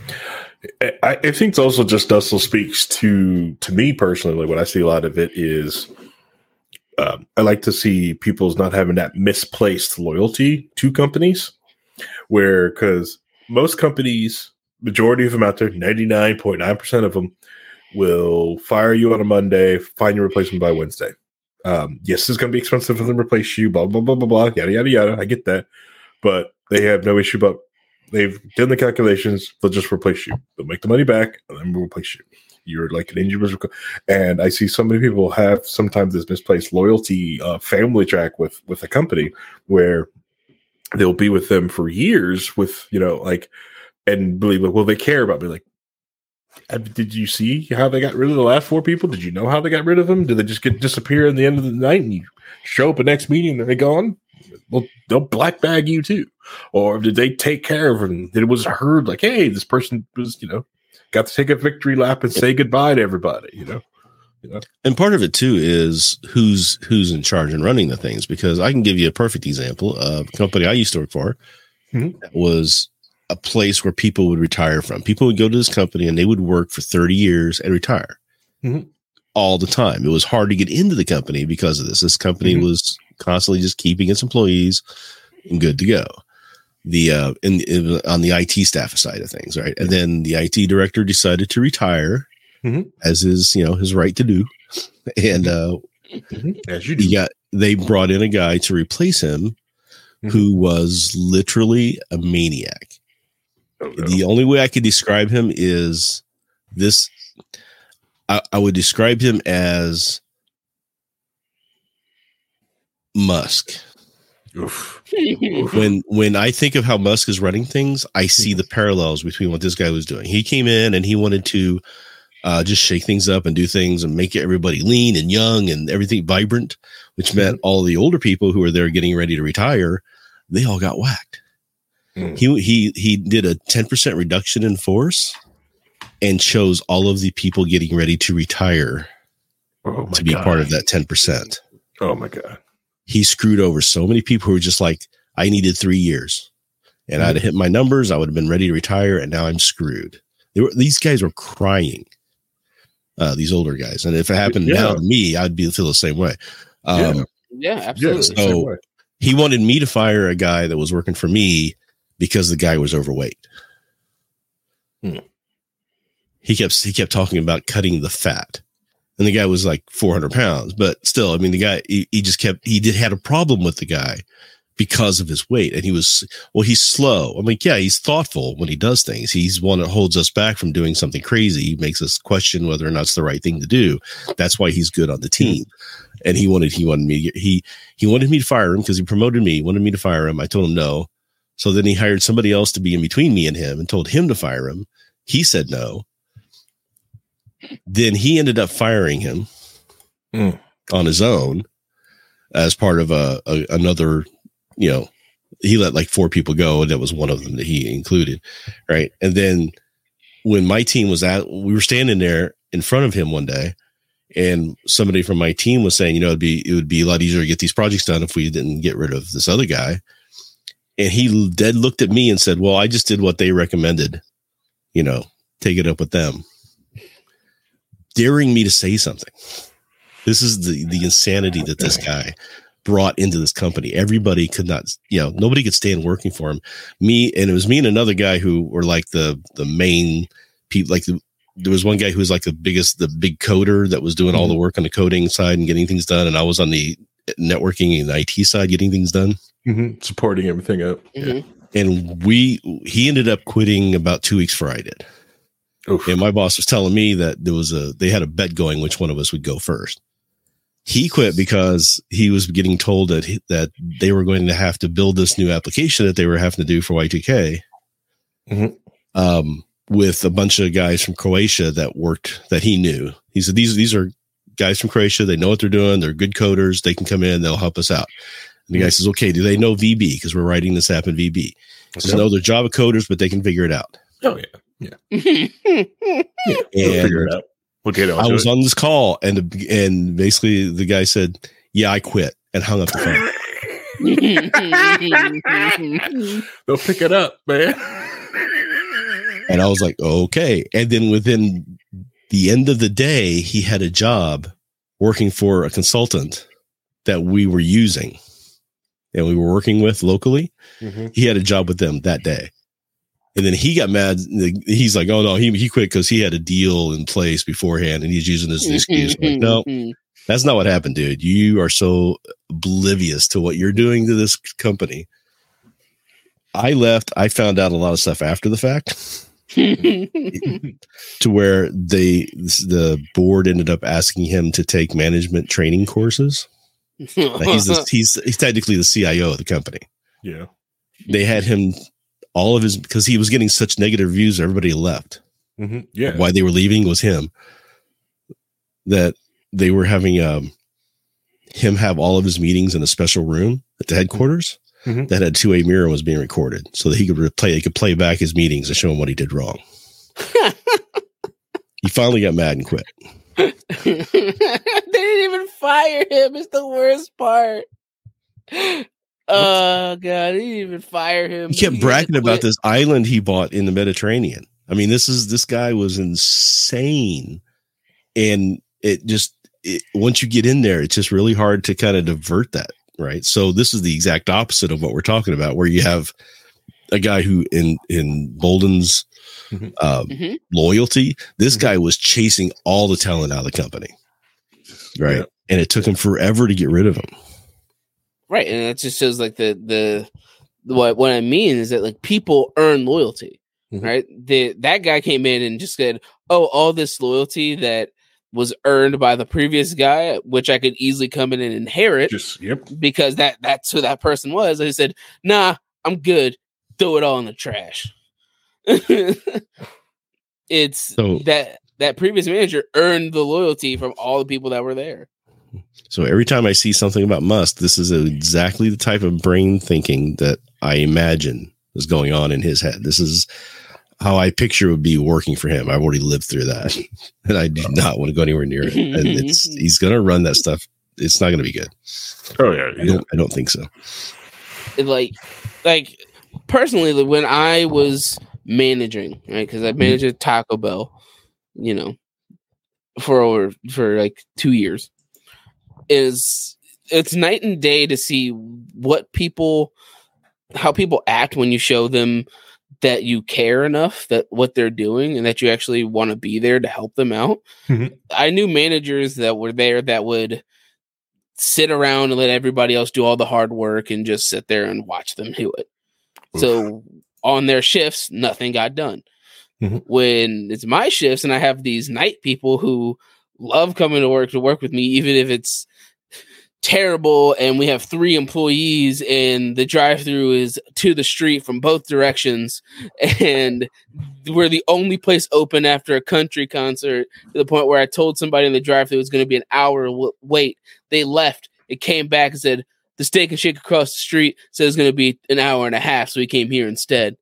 I, I think it's also just also speaks to to me personally. Like what I see a lot of it is, um, I like to see people's not having that misplaced loyalty to companies, where because most companies, majority of them out there, ninety nine point nine percent of them will fire you on a Monday, find your replacement by Wednesday. Um, yes, it's going to be expensive for them to replace you. Blah blah blah blah blah. Yada yada yada. I get that, but they have no issue about. They've done the calculations. They'll just replace you. They'll make the money back, and then we'll replace you. You're like an individual. And I see so many people have sometimes this misplaced loyalty, uh, family track with with a company where they'll be with them for years. With you know, like, and believe it. Well, they care about me. Like, did you see how they got rid of the last four people? Did you know how they got rid of them? Did they just get disappear at the end of the night, and you show up at next meeting and they're gone? Well, they'll black bag you too. Or did they take care of them? It was heard like, hey, this person was, you know, got to take a victory lap and say goodbye to everybody, you know? You know? And part of it too is who's who's in charge and running the things, because I can give you a perfect example of a company I used to work for. Mm-hmm. That was a place where people would retire from. People would go to this company and they would work for thirty years and retire Mm-hmm. all the time. It was hard to get into the company because of this. This company Mm-hmm. was was constantly just keeping its employees and good to go. The uh, in, in on the I T staff side of things, right? And then the I T director decided to retire, Mhm. as is you know his right to do, and uh, As you do. he got they brought in a guy to replace him, Mhm. who was literally a maniac. Oh, no. The only way I could describe him is this. I, I would describe him as Musk. Oof. When when I think of how Musk is running things, I see the parallels between what this guy was doing. He came in and he wanted to uh, just shake things up and do things and make everybody lean and young and everything vibrant, which meant all the older people who were there getting ready to retire, they all got whacked. Mm. He he he did a ten percent reduction in force and chose all of the people getting ready to retire Oh my to be God. part of that ten percent. Oh my God. He screwed over so many people who were just like, I needed three years and I'd have hit my numbers. I would have been ready to retire. And now I'm screwed. They were, these guys were crying, uh, these older guys. And if it happened Yeah. now to me, I'd be feel the same way. Um, Yeah. Yeah, Yeah, absolutely. it's the same So- way. He wanted me to fire a guy that was working for me because the guy was overweight. Hmm. He kept, he kept talking about cutting the fat. And the guy was like four hundred pounds, but still, I mean, the guy, he, he just kept, he did had a problem with the guy because of his weight. And he was, well, he's slow. I'm like, yeah, he's thoughtful when he does things. He's one that holds us back from doing something crazy. He makes us question whether or not it's the right thing to do. That's why he's good on the team. And he wanted, he wanted me, he, he wanted me to fire him because he promoted me, he wanted me to fire him. I told him no. So then he hired somebody else to be in between me and him and told him to fire him. He said no. Then he ended up firing him mm. on his own as part of a, a another, you know, he let like four people go, and that was one of them that he included. Right. And then when my team was at, we were standing there in front of him one day, and somebody from my team was saying, you know, it'd be, it would be a lot easier to get these projects done if we didn't get rid of this other guy. And he dead looked at me and said, well, I just did what they recommended, you know, take it up with them. Daring me to say something. This is the, the insanity that this guy brought into this company. Everybody could not, you know, nobody could stand working for him. Me, and it was me and another guy who were like the, the main people, like the, there was one guy who was like the biggest, the big coder that was doing all the work on the coding side and getting things done. And I was on the networking and I T side, getting things done. Mm-hmm. Supporting everything up. Mm-hmm. Yeah. And we, he ended up quitting about two weeks before I did. Oof. And my boss was telling me that there was a, they had a bet going which one of us would go first. He quit because he was getting told that, he, that they were going to have to build this new application that they were having to do for Y two K. Mm-hmm. Um, with a bunch of guys from Croatia that worked, that he knew. He said, these, these are guys from Croatia. They know what they're doing. They're good coders. They can come in. They'll help us out. And the guy says, okay, do they know V B? Because we're writing this app in V B. He says, no, they're Java coders, but they can figure it out. Oh, yeah. Yeah. yeah. We'll figure it out. We'll get I was it. on this call, and the, and basically the guy said, yeah, I quit, and hung up the phone. They'll pick it up, man. And I was like, okay. And then within the end of the day, he had a job working for a consultant that we were using and we were working with locally. Mm-hmm. He had a job with them that day. And then he got mad. He's like, oh no, he, he quit because he had a deal in place beforehand and he's using this excuse. I'm like, no, that's not what happened, dude. You are so oblivious to what you're doing to this company. I left. I found out a lot of stuff after the fact. To where they the board ended up asking him to take management training courses. he's, the, he's he's technically the C I O of the company. Yeah, they had him all of his because he was getting such negative reviews. Everybody left. Mm-hmm. Yeah, why they were leaving was him. That they were having um him have all of his meetings in a special room at the headquarters. Mm-hmm. That had two-way mirror and was being recorded so that he could replay, he could play back his meetings and show him what he did wrong. He finally got mad and quit. They didn't even fire him. It's the worst part. Oh, God. They didn't even fire him. He kept he bragging about this island he bought in the Mediterranean. I mean, this is, this guy was insane. And it just, it, once you get in there, it's just really hard to kind of divert that. Right. So this is the exact opposite of what we're talking about, where you have a guy who in, in Bolden's mm-hmm. Um, mm-hmm. loyalty, this mm-hmm. guy was chasing all the talent out of the company. Right. Yeah. And it took him forever to get rid of him. Right. And that just shows like the, the, what, what I mean is that like people earn loyalty, mm-hmm. right? The, that guy came in and just said, oh, all this loyalty that was earned by the previous guy, which I could easily come in and inherit. Just, yep. Because that that's who that person was. I said, nah, I'm good. Throw it all in the trash. It's so, that that previous manager earned the loyalty from all the people that were there. So every time I see something about Musk, this is exactly the type of brain thinking that I imagine is going on in his head. This is how I picture it would be working for him. I've already lived through that, and I do not want to go anywhere near it. And it's he's going to run that stuff. It's not going to be good. Oh yeah, yeah. I don't, I don't think so. It like, like personally, when I was managing, right, because I managed mm-hmm. Taco Bell, you know, for over for like two years, is it's night and day to see what people, how people act when you show them that you care enough that what they're doing and that you actually want to be there to help them out. Mm-hmm. I knew managers that were there that would sit around and let everybody else do all the hard work and just sit there and watch them do it. Oof. So on their shifts, nothing got done. Mm-hmm. When it's my shifts and I have these night people who love coming to work to work with me, even if it's terrible, and we have three employees, and the drive-through is to the street from both directions, and we're the only place open after a country concert, to the point where I told somebody in the drive-through it was going to be an hour w- wait. They left. It came back and said the Steak and Shake across the street said it's going to be an hour and a half, so we came here instead.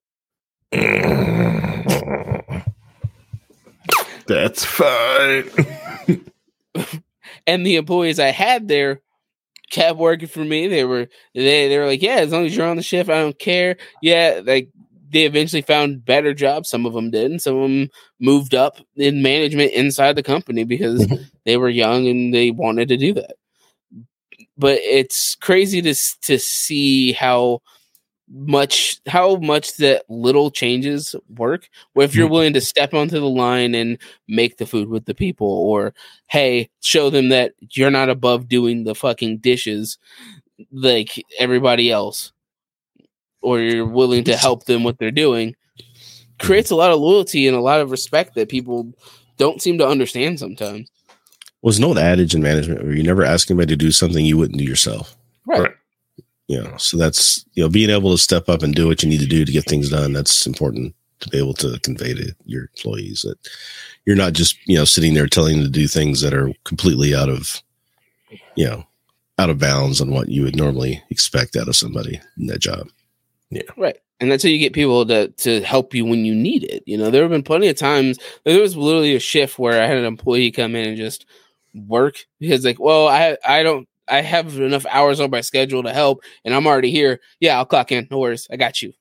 That's fine. And the employees I had there kept working for me. They were they they were like, yeah, as long as you're on the shift, I don't care. Yeah, like they eventually found better jobs. Some of them did, and some of them moved up in management inside the company because mm-hmm. they were young and they wanted to do that. But it's crazy to to see how much how much that little changes work. Where if you're willing to step onto the line and make the food with the people, or hey, show them that you're not above doing the fucking dishes like everybody else, or you're willing to help them what they're doing, creates a lot of loyalty and a lot of respect that people don't seem to understand sometimes. Well, there's no adage in management where you never ask anybody to do something you wouldn't do yourself. Right. right. You know, so that's, you know, being able to step up and do what you need to do to get things done. That's important to be able to convey to your employees that you're not just, you know, sitting there telling them to do things that are completely out of, you know, out of bounds on what you would normally expect out of somebody in that job. Yeah. Right. And that's how you get people to, to help you when you need it. You know, there have been plenty of times, there was literally a shift where I had an employee come in and just work because like, well, I, I don't, I have enough hours on my schedule to help, and I'm already here. Yeah, I'll clock in. No worries. I got you.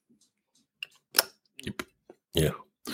Yeah.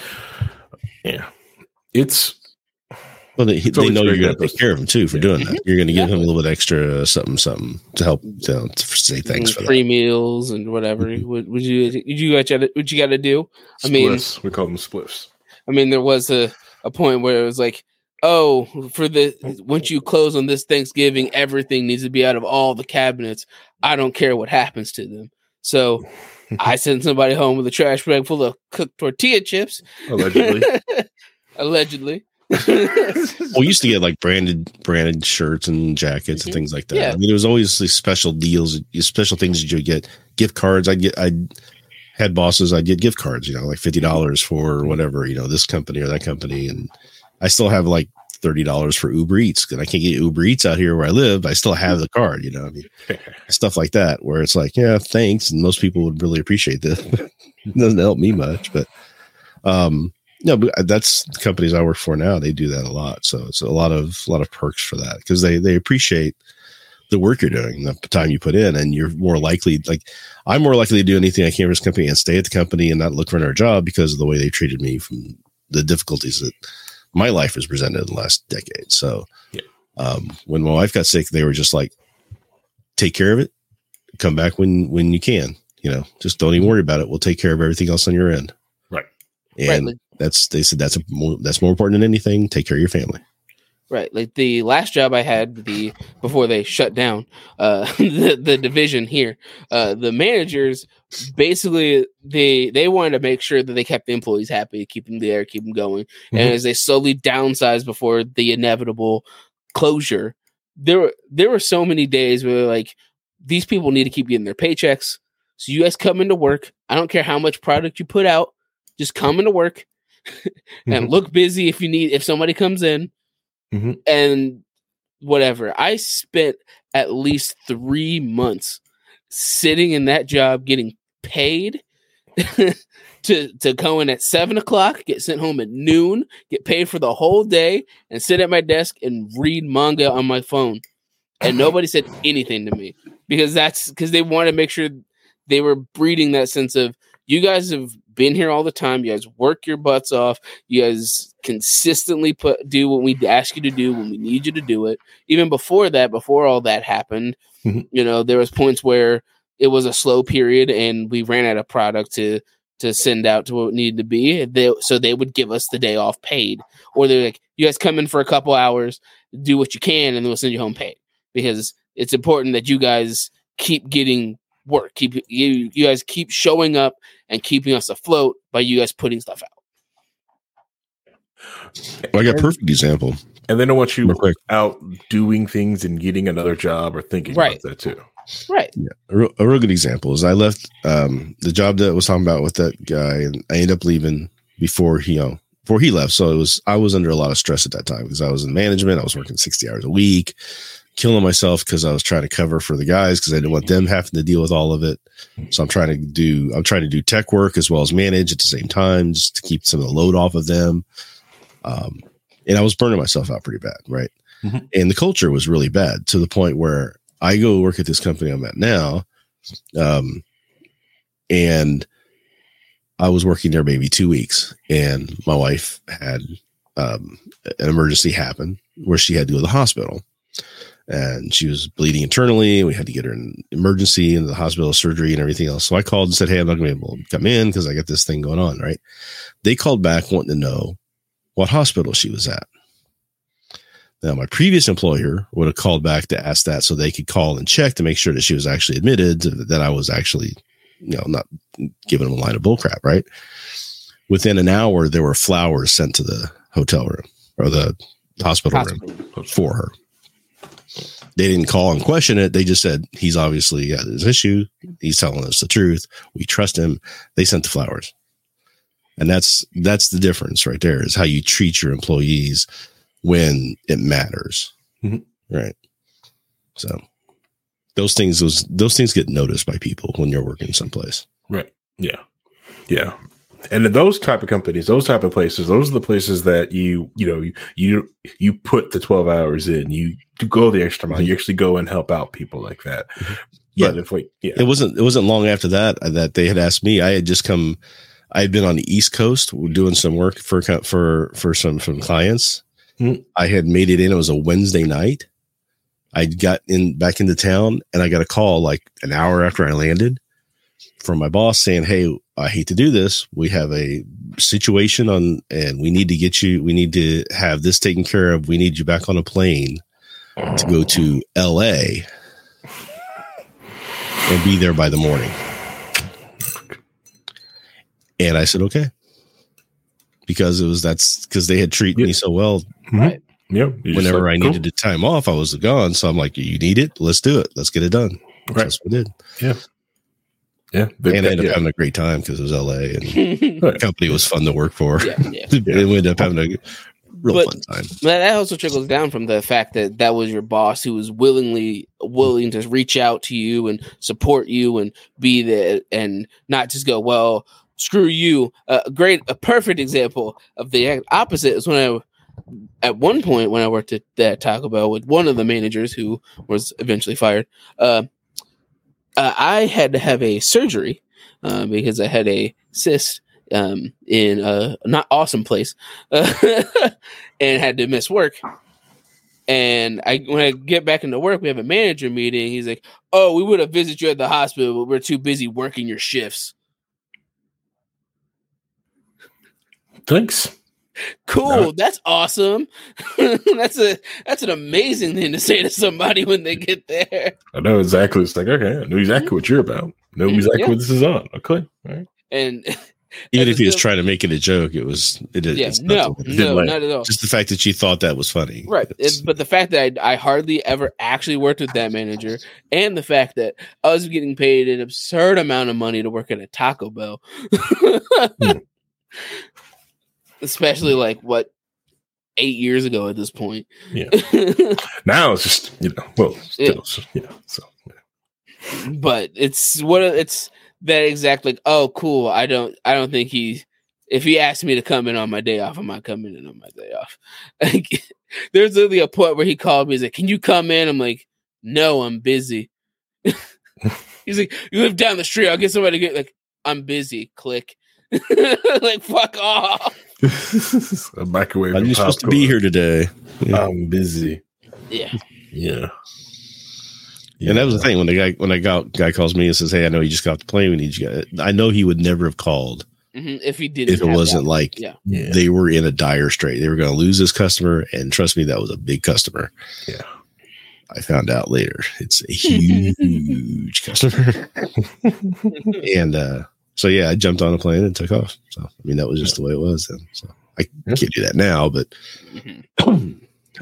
Yeah. It's well, they, they know you're going to take care of them too for yeah. doing that. You're going to give yeah. him a little bit extra uh, something, something to help you know, to say thanks and for free that. meals and whatever. Mm-hmm. Would, would you? Would you got to? What you got to do? Spliffs. I mean, we call them spliffs. I mean, there was a, a point where it was like, oh, for the once you close on this Thanksgiving, everything needs to be out of all the cabinets. I don't care what happens to them. So I sent somebody home with a trash bag full of cooked tortilla chips. Allegedly. Allegedly. Well, we used to get like branded branded shirts and jackets mm-hmm. and things like that. Yeah. I mean, there was always these special deals, special things that you would get. Gift cards. I'd get. I had bosses. I'd get gift cards. You know, like fifty dollars for whatever. You know, this company or that company, and I still have like thirty dollars for Uber Eats, and I can't get Uber Eats out here where I live. But I still have the card. You know, I mean, stuff like that where it's like, yeah, thanks, and most people would really appreciate this. It doesn't help me much, but um. No, but that's the companies I work for now. They do that a lot, so it's a lot of a lot of perks for that because they they appreciate the work you're doing, the time you put in, and you're more likely. Like I'm more likely to do anything I can for this company and stay at the company and not look for another job because of the way they treated me from the difficulties that my life has presented in the last decade. So, yeah. um, when my wife got sick, they were just like, "Take care of it. Come back when when you can. You know, just don't even worry about it. We'll take care of everything else on your end." Right. And right. That's they said that's a more, that's more important than anything. Take care of your family. Right. Like the last job I had, the before they shut down uh, the the division here, uh, the managers basically they they wanted to make sure that they kept the employees happy, keep them there, keep them going. Mm-hmm. And as they slowly downsized before the inevitable closure, there were there were so many days where like these people need to keep getting their paychecks. So you guys come into work. I don't care how much product you put out, just come into work. and mm-hmm. look busy if you need if somebody comes in mm-hmm. and whatever. I spent at least three months sitting in that job getting paid to to go in at seven o'clock, get sent home at noon, get paid for the whole day, and sit at my desk and read manga on my phone. And nobody said anything to me because that's because they want to make sure they were breeding that sense of you guys have been here all the time. You guys work your butts off. You guys consistently put do what we ask you to do when we need you to do it. Even before that, before all that happened, mm-hmm. you know, there was points where it was a slow period and we ran out of product to to send out to what it needed to be. They, so they would give us the day off paid, or they're like, you guys come in for a couple hours, do what you can, and then we'll send you home paid because it's important that you guys keep getting work. Keep you you guys keep showing up and keeping us afloat by you guys putting stuff out. Well, I got a perfect example. And they don't want you Real quick. out doing things and getting another job or thinking Right. about that too. Right. Yeah, a real, a real good example is I left um, the job that I was talking about with that guy, and I ended up leaving before he, you know, before he left. So it was I was under a lot of stress at that time because I was in management. I was working sixty hours a week, killing myself because I was trying to cover for the guys because I didn't want them having to deal with all of it. So I'm trying to do I'm trying to do tech work as well as manage at the same time, just to keep some of the load off of them. Um, and I was burning myself out pretty bad, right? Mm-hmm. And the culture was really bad to the point where I go work at this company I'm at now. Um, and I was working there maybe two weeks and my wife had, um, an emergency happen where she had to go to the hospital and she was bleeding internally. We had to get her in emergency in the hospital, surgery and everything else. So I called and said, hey, I'm not going to be able to come in because I got this thing going on. Right. They called back wanting to know what hospital she was at. Now, my previous employer would have called back to ask that so they could call and check to make sure that she was actually admitted, that I was actually, you know, not giving them a line of bullcrap, right? Within an hour, there were flowers sent to the hotel room or the hospital, hospital. room for her. They didn't call and question it. They just said, he's obviously got his issue. He's telling us the truth. We trust him. They sent the flowers. And that's that's the difference right there, is how you treat your employees when it matters. Mm-hmm. Right. So those things, those, those things get noticed by people when you're working someplace. Right. Yeah. Yeah. And those type of companies, those type of places, those are the places that you, you know, you, you, you put the twelve hours in, you go the extra mile, you actually go and help out people like that. Mm-hmm. Yeah. But if we, yeah. It wasn't, it wasn't long after that, that they had asked me. I had just come, I had been on the East Coast doing some work for, for, for some, some clients. Mm-hmm. I had made it in. It was a Wednesday night. I got in back into town and I got a call like an hour after I landed from my boss saying, hey, I hate to do this. We have a situation on, and we need to get you, we need to have this taken care of. We need you back on a plane to go to L A and be there by the morning. And I said, okay. Because it was, that's because they had treated yep. me so well. Right. Yeah. Whenever like, I cool. needed the time off, I was gone. So I'm like, you need it? Let's do it. Let's get it done. Right. That's what we did. Yeah. Yeah. And I ended up yeah. having a great time because it was L A and the company was fun to work for. Yeah, yeah. We ended up having a real but, fun time. But that also trickles down from the fact that that was your boss who was willingly willing to reach out to you and support you and be there and not just go, well, screw you. Uh, a great, a perfect example of the opposite is when I, at one point when I worked at that Taco Bell with one of the managers who was eventually fired, uh, uh, I had to have a surgery uh, because I had a cyst um, in a not awesome place uh, and had to miss work. And I, when I get back into work, we have a manager meeting. He's like, "Oh, we would have visited you at the hospital, but we're too busy working your shifts." Thanks. Cool. No. That's awesome. that's a that's an amazing thing to say to somebody when they get there. I know exactly. It's like, okay, I know exactly what you're about. I know exactly yeah. what this is on. Okay. All right. And even if he was trying to make it a joke, it was it is yeah, no, no, like, not at all. Just the fact that you thought that was funny. Right. It, but the fact that I, I hardly ever actually worked with that manager, and the fact that I was getting paid an absurd amount of money to work at a Taco Bell. hmm. Especially like what eight years ago at this point. Yeah. Now it's just, you know, well, still, yeah. yeah so, yeah. But it's what it's that exact like, oh, cool. I don't, I don't think he, if he asked me to come in on my day off, I might come in on my day off. Like, there's literally a point where he called me. He's like, "Can you come in?" I'm like, "No, I'm busy." He's like, "You live down the street. I'll get somebody to get like, I'm busy." Click. Like, fuck off. A microwave. I'm supposed to be here today. Yeah. I'm busy. Yeah. Yeah. Yeah. And that was the thing when the guy when the guy, guy calls me and says, "Hey, I know you just got off the plane. We need you." I know he would never have called mm-hmm. if he didn't. If it wasn't that. like yeah. they were in a dire strait. They were going to lose this customer, and trust me, that was a big customer. Yeah. I found out later it's a huge customer, and uh, so yeah, I jumped on a plane and took off. So I mean, that was just the way it was then. So I can't do that now, but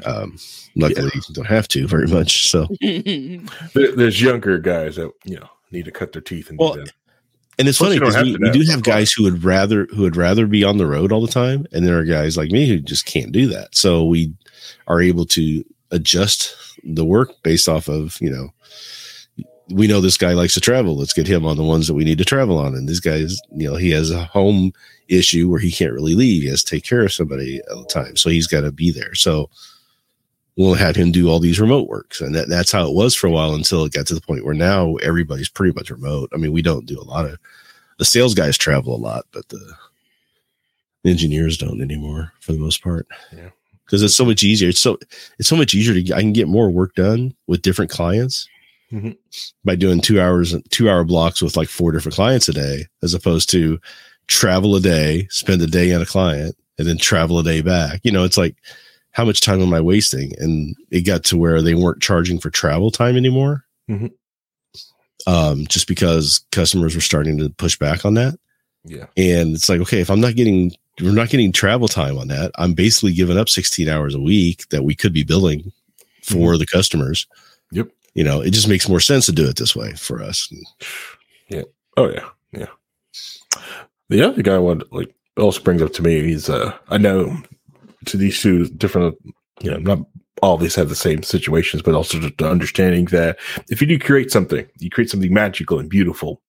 Um, luckily, yeah. you don't have to very much. So there, there's younger guys that you know need to cut their teeth and well, do that. And it's Plus funny because we, we do have guys who would rather who would rather be on the road all the time, and there are guys like me who just can't do that. So we are able to adjust the work based off of, you know, we know this guy likes to travel. Let's get him on the ones that we need to travel on. And this guy is, you know, he has a home issue where he can't really leave. He has to take care of somebody all the time. So he's got to be there. So we'll have him do all these remote works. And that, that's how it was for a while until it got to the point where now everybody's pretty much remote. I mean, we don't do a lot of, the sales guys travel a lot, but the engineers don't anymore for the most part. Yeah. Because it's so much easier. It's so, it's so much easier to, I can get more work done with different clients mm-hmm. by doing two hours, two hour blocks with like four different clients a day, as opposed to travel a day, spend a day on a client, and then travel a day back. You know, it's like, how much time am I wasting? And it got to where they weren't charging for travel time anymore. Mm-hmm. Um, just because customers were starting to push back on that. Yeah. And it's like, okay, if I'm not getting, we're not getting travel time on that, I'm basically giving up sixteen hours a week that we could be billing for mm-hmm. the customers. Yep. You know, it just makes more sense to do it this way for us. Yeah. Oh yeah. Yeah. The other guy one like also brings up to me, he's, uh, I know, to these two different, you know, not all these have the same situations, but also just the understanding that if you do create something, you create something magical and beautiful,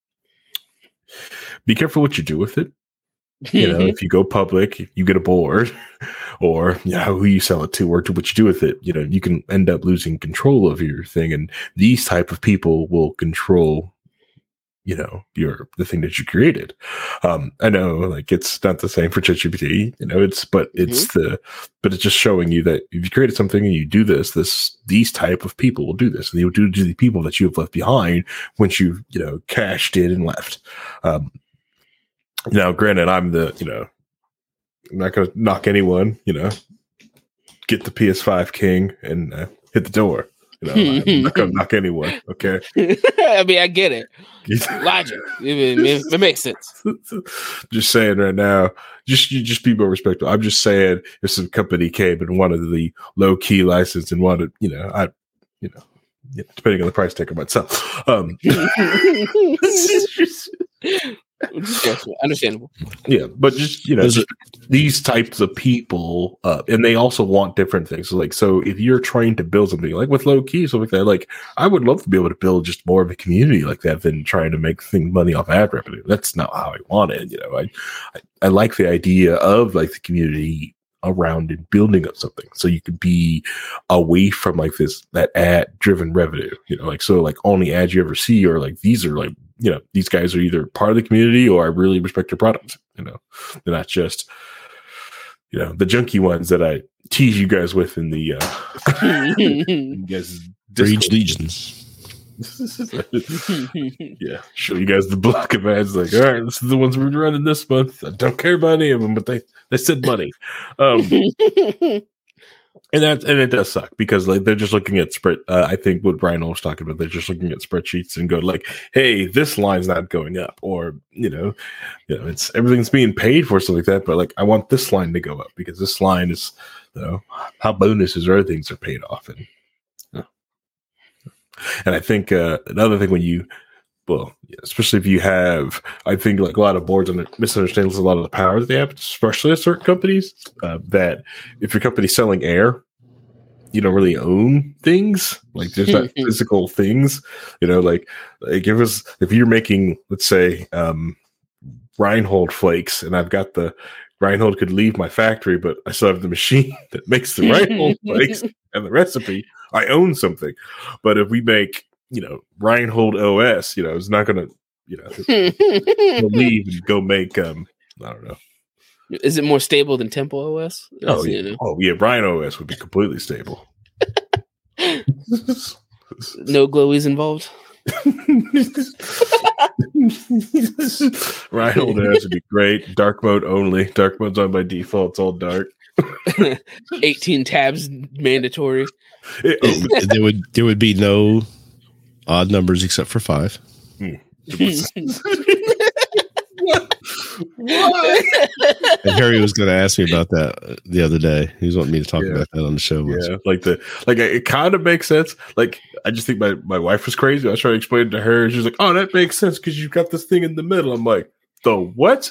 be careful what you do with it. You know, if you go public, if you get a board, or you know, who you sell it to, or to what you do with it, you know, you can end up losing control of your thing. And these type of people will control, you know, your the thing that you created. Um, I know, like it's not the same for ChatGPT, you know, it's but it's mm-hmm. the but it's just showing you that if you created something and you do this, this these type of people will do this, and they will do to the people that you have left behind once you you know cashed in and left. Um, now, granted, I'm the you know, I'm not going to knock anyone, you know, get the P S five king and uh, hit the door. You know, I'm not going to knock anyone. Okay. I mean, I get it. Logic. It, it, it makes sense. Just saying right now, just you just be more respectful. I'm just saying if some company came and wanted the low key license and wanted, you know, I, you know, yeah, depending on the price tag, I might sell. Um, understandable. Yeah, but just you know, just these types of people, uh, and they also want different things. So, like, so if you're trying to build something like with low key, something like that, like I would love to be able to build just more of a community like that than trying to make things money off ad revenue. That's not how I want it. You know, I, I, I like the idea of like the community around and building up something so you could be away from like this that ad driven revenue, you know, like so like only ads you ever see or like these are like, you know, these guys are either part of the community or I really respect your product, you know, they're not just, you know, the junky ones that I tease you guys with in the uh you guys Rage Legions. Yeah, show you guys the block of ads. Like, all right, this is the ones we're running this month. I don't care about any of them, but they they said money, um, and that and it does suck because like they're just looking at spread. Uh, I think what Brian was talking about, they're just looking at spreadsheets and go like, hey, this line's not going up, or you know, you know, it's everything's being paid for something like that. But like, I want this line to go up because this line is, you know, how bonuses or other things are paid off and. And I think uh, another thing when you, well, especially if you have, I think like a lot of boards under, misunderstand a lot of the power that they have, especially at certain companies, uh, that if your company's selling air, you don't really own things. Like there's not physical things, you know, like, like if, it's, if you're making, let's say, um, Reinhold flakes and I've got the, Reinhold could leave my factory, but I still have the machine that makes the Reinhold flakes and the recipe. I own something. But if we make, you know, Reinhold O S, you know, it's not going to, you know, leave and go make, um, I don't know. Is it more stable than Temple O S? Oh, yeah. You know. Oh, yeah. Rhino O S would be completely stable. No glowies involved. Reinhold O S would be great. Dark mode only. Dark mode's on by default. It's all dark. eighteen tabs mandatory. It, there would there would be no odd numbers except for five. Hmm. What? And Harry was going to ask me about that the other day. He was wanting me to talk Yeah. about that on the show. once. Yeah, like the like it kind of makes sense. Like I just think my, my wife was crazy. I was trying to explain it to her. She's like, "Oh, that makes sense because you've got this thing in the middle." I'm like, "The what?"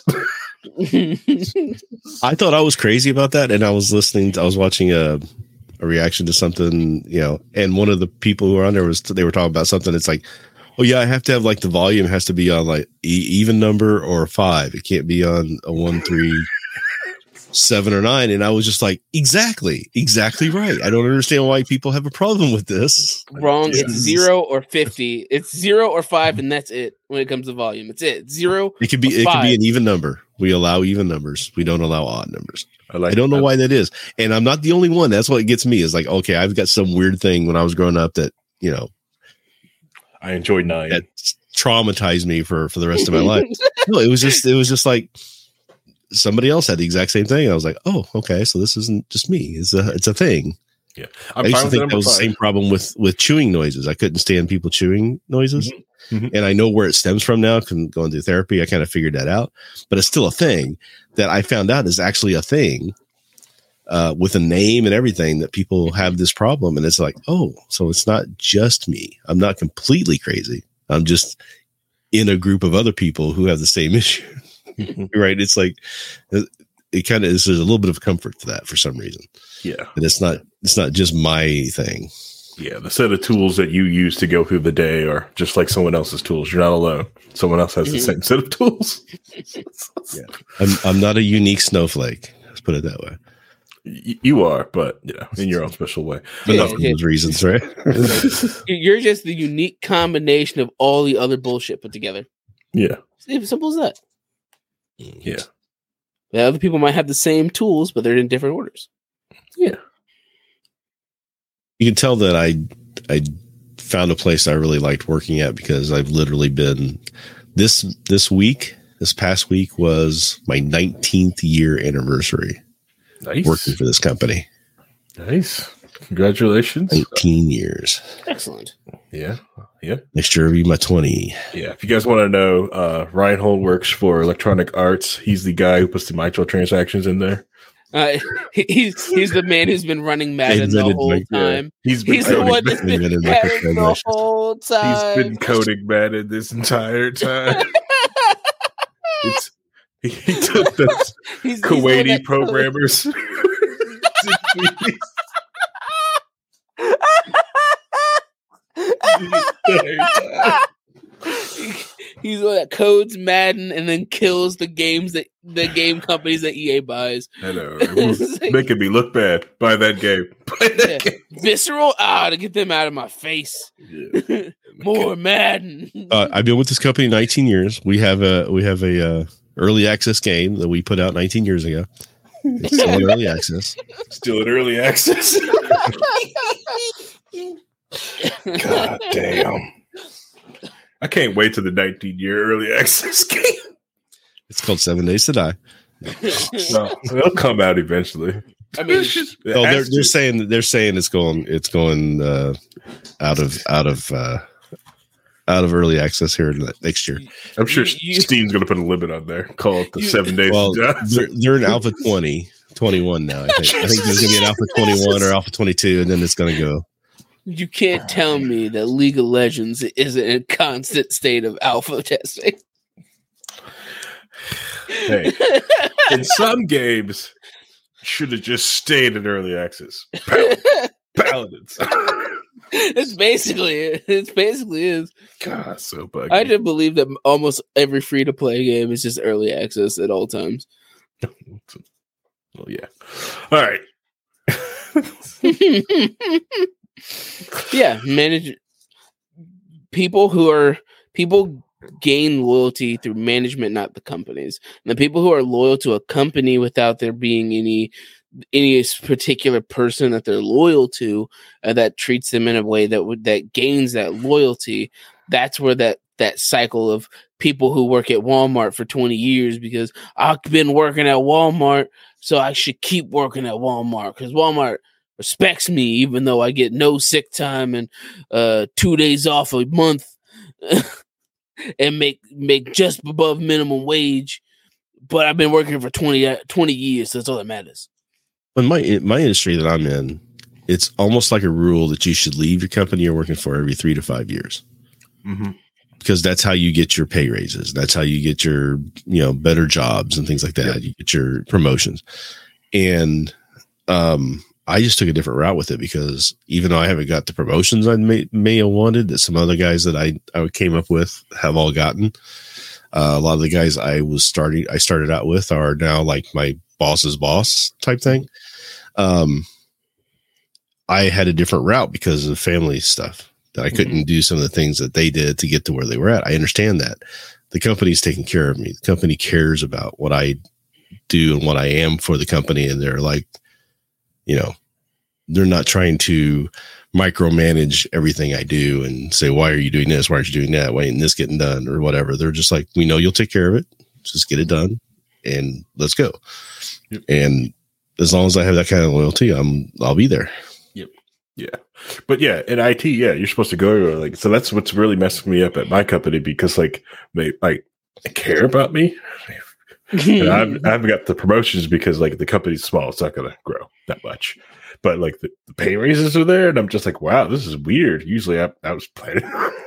I thought I was crazy about that, and I was listening. To, I was watching a a reaction to something, you know, and one of the people who were on there was they were talking about something. It's like, oh yeah, I have to have like the volume has to be on like e- even number or five. It can't be on a one, three, seven, or nine. And I was just like, exactly, exactly right. I don't understand why people have a problem with this. Wrong. Yeah. It's zero or fifty. It's zero or five, and that's it when it comes to volume. It's it. Zero. It could be or it could five. be an even number. We allow even numbers. We don't allow odd numbers. I like. I don't know why that is. And I'm not the only one. That's what gets me is like, okay, I've got some weird thing when I was growing up that, you know, I enjoyed nine. that traumatized me for, for the rest of my life. No, it was just, it was just like somebody else had the exact same thing. I was like, oh, okay. So this isn't just me. It's a, it's a thing. Yeah, I used to think that was the same problem with, with chewing noises. I couldn't stand people chewing noises. Mm-hmm. Mm-hmm. And I know where it stems from now. Can going through therapy. I kind of figured that out, but it's still a thing that I found out is actually a thing uh, with a name and everything that people have this problem. And it's like, oh, so it's not just me. I'm not completely crazy. I'm just in a group of other people who have the same issue. Right. It's like, it, it kind of is, there's a little bit of comfort to that for some reason. Yeah. And it's not, it's not just my thing. Yeah, the set of tools that you use to go through the day are just like someone else's tools. You're not alone. Someone else has the Mhm. same set of tools. Yeah. I'm, I'm not a unique snowflake. Let's put it that way. Y- you are, but you know, in your own special way. But Yeah, not for yeah. those reasons, right? You're just the unique combination of all the other bullshit put together. Yeah, It's simple as that. yeah, The other people might have the same tools, but they're in different orders. yeah. You can tell that I I found a place I really liked working at because I've literally been this this week, this past week was my nineteenth year anniversary Nice, working for this company. nice. Congratulations. nineteen years. Excellent. Yeah, yeah, Next year will be my twenty. yeah. If you guys want to know, uh, Reinhold works for Electronic Arts. He's the guy who puts the microtransactions in there. Uh, he- he's he's the man who's been running Madden the Invented whole mic- yeah. time. He's been He's the coding, one that's been Invented Madden the microtransactions. whole time. he's been coding Madden this entire time. It's, he, he took the He's- he's the one Kuwaiti that- programmers. He's the one that codes Madden and then kills the games that the game companies that E A buys. I know, right? Who's making me look bad by that game. By that Yeah. game. Visceral, ah, to get them out of my face. Yeah. More Madden. Uh, I've been with this company nineteen years. We have a we have a uh, early access game that we put out nineteen years ago. It's still in early access. Still in early access. God damn. I can't wait to the nineteen year early access game. It's called Seven Days to Die. No, it'll come out eventually. I mean, It Oh, they're has they're to. saying they're saying it's going it's going uh, out of out of uh, out of early access here next year. I'm sure you- you- Steam's going to put a limit on there. Call it the You- seven days. Well, to die. they're, they're in Alpha twenty, twenty-one now. I think I think there's going to be an Alpha twenty-one or Alpha twenty-two, and then it's going to go. you can't tell me that League of Legends isn't in a constant state of alpha testing. Hey, in some games, should have just stayed in early access. Pal- Paladins. It's basically it. It's basically is. God, so buggy. I just believe that almost every free to play game is just early access at all times. Well, yeah. All right. Yeah, manage people who are people gain loyalty through management, not the companies. And the people who are loyal to a company without there being any any particular person that they're loyal to uh, that treats them in a way that would that gains that loyalty. That's where that that cycle of people who work at Walmart for twenty years because I've been working at Walmart, so I should keep working at Walmart because Walmart respects me even though I get no sick time and uh, two days off a month and make make just above minimum wage. but I've been working for twenty, twenty years, so that's all that matters. In my my industry that I'm in, it's almost like a rule that you should leave your company you're working for every three to five years. Mm-hmm. Because that's how you get your pay raises. That's how you get your, you know, better jobs and things like that. Yep. You get your promotions. And um, I just took a different route with it because even though I haven't got the promotions I may, may have wanted that some other guys that I, I came up with have all gotten, uh, a lot of the guys I was starting, I started out with are now like my boss's boss type thing. Um, I had a different route because of family stuff. That I couldn't mm-hmm. do some of the things that they did to get to where they were at. I understand that. The company's taking care of me. The company cares about what I do and what I am for the company. And they're like, you know, they're not trying to micromanage everything I do and say, why are you doing this? Why aren't you doing that? Why ain't this getting done or whatever? They're just like, we know you'll take care of it. Just get it done and let's go. Yep. And as long as I have that kind of loyalty, I'm, I'll be there. Yep. Yeah. But yeah, in I T, yeah, you're supposed to go like, so that's what's really messing me up at my company because like they like care about me. And I've, I haven't got the promotions because like the company's small. It's not going to grow that much, but like the, the pay raises are there. And I'm just like, wow, this is weird. Usually I, I was planning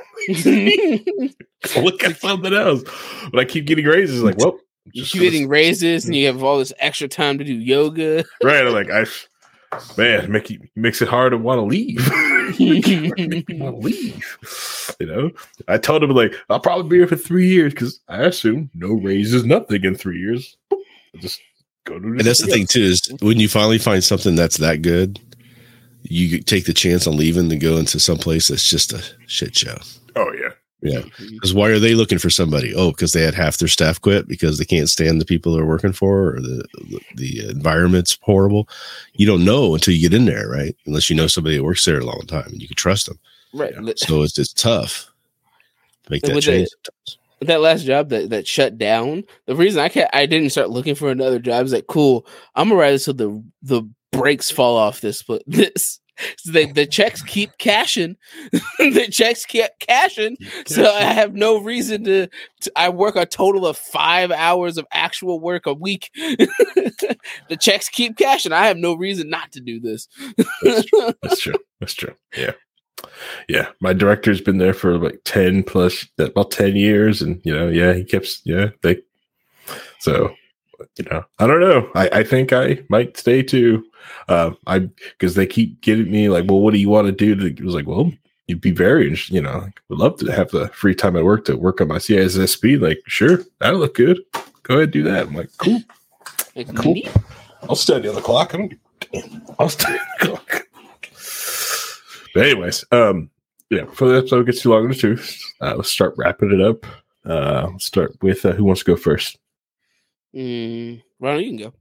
look at something else, but I keep getting raises like, well, you keep getting raises and you have all this extra time to do yoga. Right. I'm like, I, man, make it makes it hard to want to leave. make me want to leave. You know, I told him like I'll probably be here for three years because I assume no raises, nothing in three years. I'll just go to. And that's the else. thing too is when you finally find something that's that good, you take the chance on leaving to go into some place that's just a shit show. Oh yeah. Yeah, because why are they looking for somebody? Oh, because they had half their staff quit because they can't stand the people they're working for, or the, the the environment's horrible. You don't know until you get in there, right? Unless you know somebody that works there a long time and you can trust them, right? So it's it's tough to make that with change. That, with that last job that, that shut down, the reason I can't, I didn't start looking for another job is like, cool, I'm gonna ride this till the the brakes fall off this this. So the, the checks keep cashing. the checks keep cashing. So I have no reason to, to. I work a total of five hours of actual work a week. The checks keep cashing. I have no reason not to do this. That's true. That's true. That's true. Yeah. Yeah. My director's been there for like ten plus, about ten years. And, you know, yeah, he keeps, yeah, they, so, you know, I don't know. I, I think I might stay too. Uh, I because they keep getting me like, well, what do you want to do? To, it was like, well, you'd be very interested, you know, like, would love to have the free time at work to work on my C I S S P. Like, sure, that'll look good. Go ahead, do that. I'm like, cool, like, cool. Neat. I'll study on the clock. I don't. Damn, I'll study on the clock. But anyways, um, yeah, before the episode gets too long in the tooth, uh, let's start wrapping it up. Uh, let's start with uh, who wants to go first. Mm, Ronald, you can go.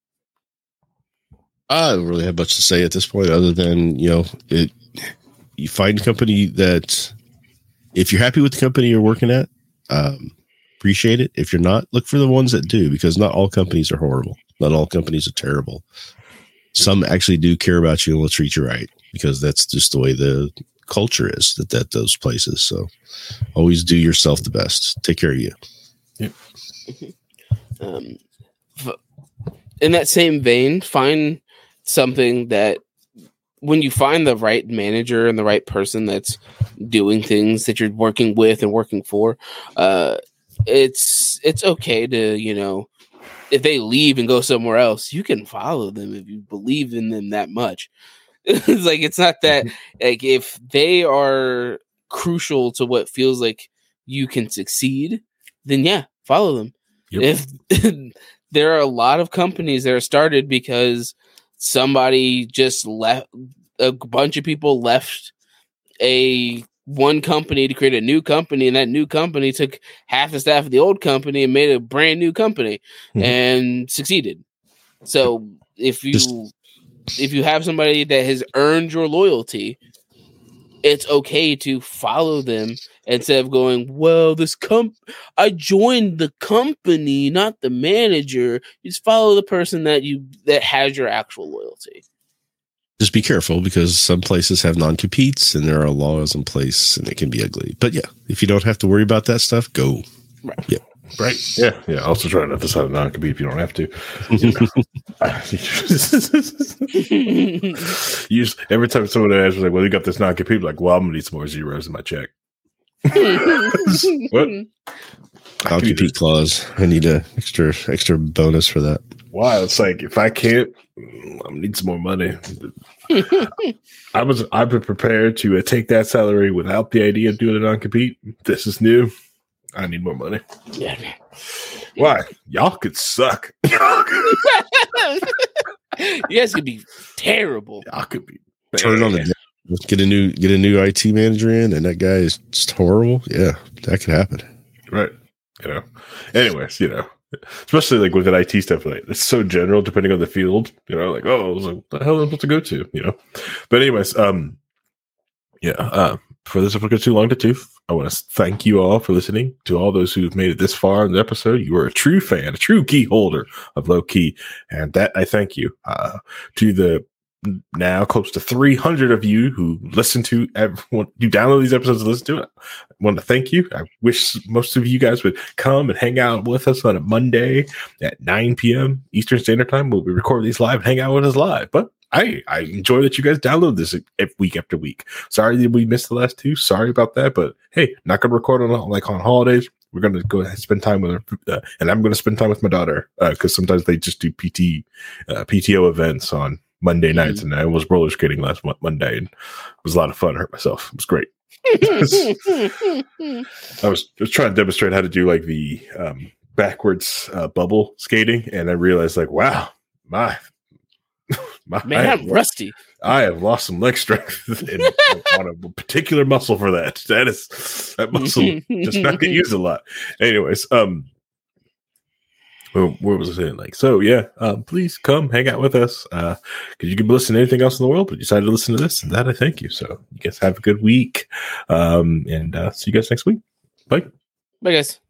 I don't really have much to say at this point other than, you know, it, you find a company that if you're happy with the company you're working at, um, appreciate it. If you're not, look for the ones that do, because not all companies are horrible. Not all companies are terrible. Some actually do care about you and will treat you right, because that's just the way the culture is that, that those places. So always do yourself the best. Take care of you. Yep. Um, in that same vein, find something that when you find the right manager and the right person that's doing things that you're working with and working for, uh, it's it's okay to, you know, if they leave and go somewhere else, you can follow them if you believe in them that much. It's like, it's not that, like, if they are crucial to what feels like you can succeed, then yeah, follow them. Yep. If there are a lot of companies that are started because somebody just left, a bunch of people left a one company to create a new company, and that new company took half the staff of the old company and made a brand new company mm-hmm. and succeeded. So if you just, if you have somebody that has earned your loyalty, it's okay to follow them instead of going, well, this comp I joined the company, not the manager. You just follow the person that you that has your actual loyalty. Just be careful, because some places have non-competes and there are laws in place and it can be ugly. But yeah, if you don't have to worry about that stuff, go. Right. Yeah. Right. Yeah. Yeah. Also try not to sign a non-compete if you don't have to. You just, every time someone asks like, well, you got this non-compete, like, well, I'm gonna need some more zeros in my check. What? Non-compete clause. I need a extra extra bonus for that. Wow. It's like if I can't, I'm gonna need some more money. I was I've been prepared to uh, take that salary without the idea of doing a non-compete. This is new. I need more money. Yeah. Why? Y'all could suck. You guys could be terrible. Y'all could be. Turn on the get a new get a new I T manager in, and that guy is just horrible. Yeah, that could happen. Right. You know. Anyways, you know, especially like with an I T stuff, like it's so general depending on the field. You know, like oh, like, what the hell am I supposed to go to? You know. But anyways, um, yeah. Uh, for this episode too long to tooth, I want to thank you all for listening. To all those who've made it this far in the episode, you are a true fan, a true key holder of Low Key, and that I thank you. Uh, to the now close to three hundred of you who listen to everyone, you download these episodes and listen to it. I want to thank you. I wish most of you guys would come and hang out with us on a Monday at nine p.m. Eastern Standard Time. We'll be recording these live and hang out with us live. But I, I enjoy that you guys download this week after week. Sorry that we missed the last two. Sorry about that. But hey, not going to record on like on holidays. We're going to go ahead and spend time with her. Uh, and I'm going to spend time with my daughter because uh, sometimes they just do P T, uh, P T O events on Monday nights, and I was roller skating last Monday, and it was a lot of fun. I hurt myself. It was great. I was just trying to demonstrate how to do like the um, backwards uh, bubble skating, and I realized like, wow, my, my man, I'm rusty. I have lost some leg strength in, on a particular muscle for that. That is that muscle does not get used a lot. Anyways, um. Well, what was I saying? Like, so yeah, um, please come hang out with us. Uh, cause you can listen to anything else in the world, but you decided to listen to this, and that I thank you. So you guys have a good week. Um, and uh, see you guys next week. Bye. Bye guys.